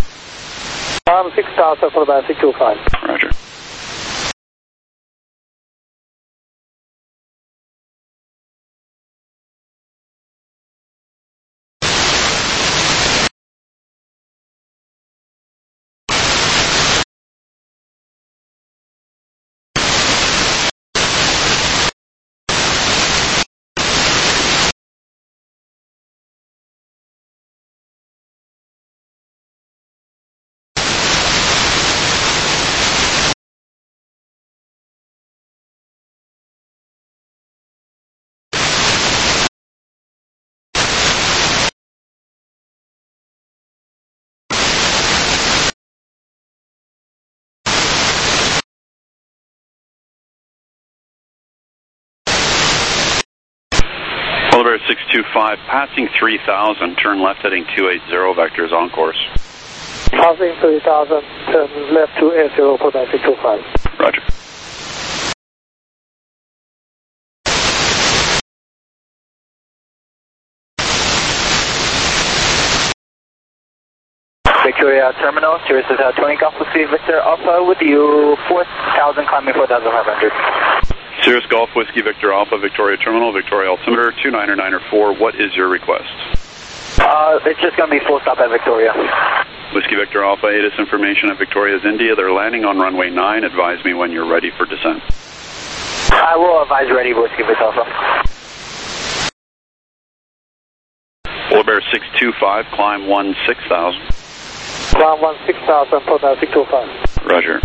Um, six thousand for about six two five. Roger. Victoria six two five, passing three thousand, turn left heading two eight zero, vectors on course. Passing three thousand, turn left two eight zero, Quebec six two five. Roger. Victoria Terminal, Cirrus is uh, twenty Golf Whiskey Victor Alpha with you, four thousand climbing four thousand five hundred. Cirrus Golf Whiskey Victor Alpha, Victoria Terminal, Victoria Altimeter, two niner niner four, what is your request? Uh, it's just going to be full stop at Victoria. Whiskey Victor Alpha, A T I S information at Victoria's India, they're landing on runway nine, advise me when you're ready for descent. I will advise ready, Whiskey Victor Alpha. Polar Bear six two five, climb one six thousand. Climb one six thousand, Polar six two five. Roger.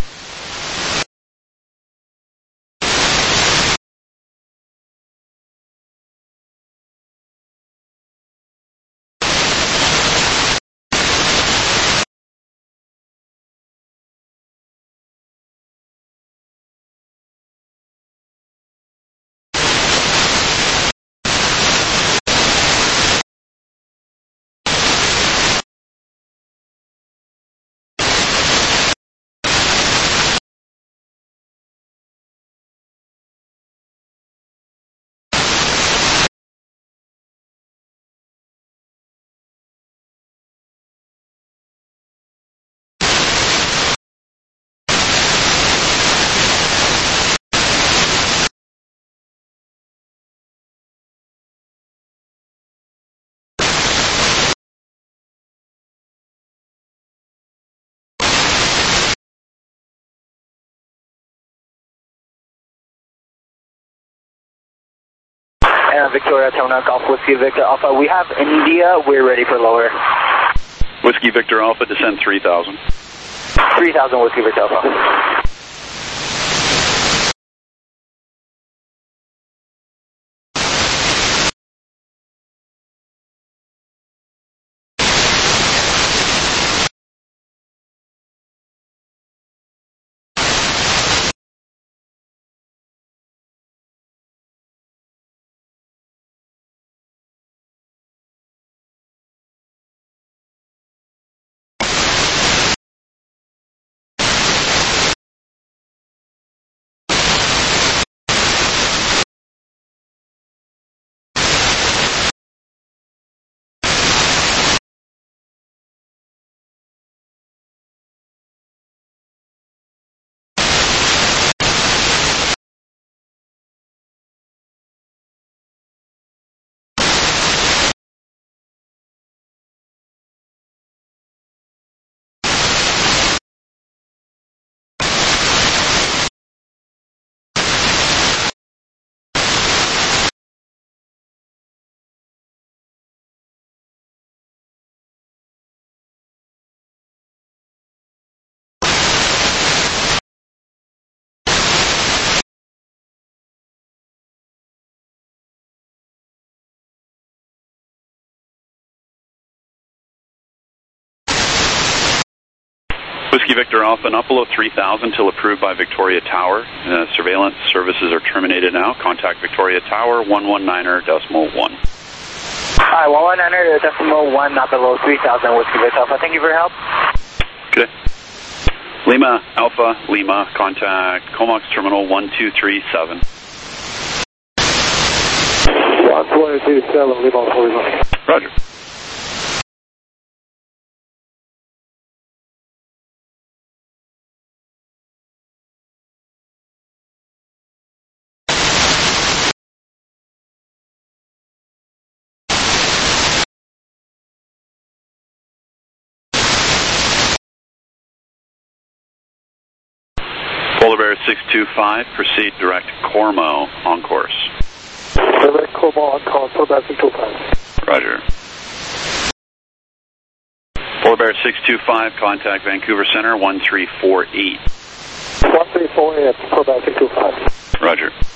And Victoria Terminal Golf Whiskey Victor Alpha, we have India, we're ready for lower. Whiskey Victor Alpha, descend three thousand. three thousand Whiskey Victor Alpha. Whiskey Victor Alpha, not below three thousand till approved by Victoria Tower. Uh, surveillance services are terminated now. Contact Victoria Tower, one one niner decimal one. Hi, one one niner decimal one, not below three thousand Whiskey Victor Alpha. Thank you for your help. Good. Lima Alpha, Lima, contact Comox Terminal one two three seven. one two three seven, Lima Alpha, Lima. Roger. Polar Bear six two five, proceed direct Cormo on course. Direct Cormo on course, Polar Bear six two five. Roger. Polar Bear six two five, contact Vancouver Center one three four eight. one three four eight, Polar Bear six two five. Roger.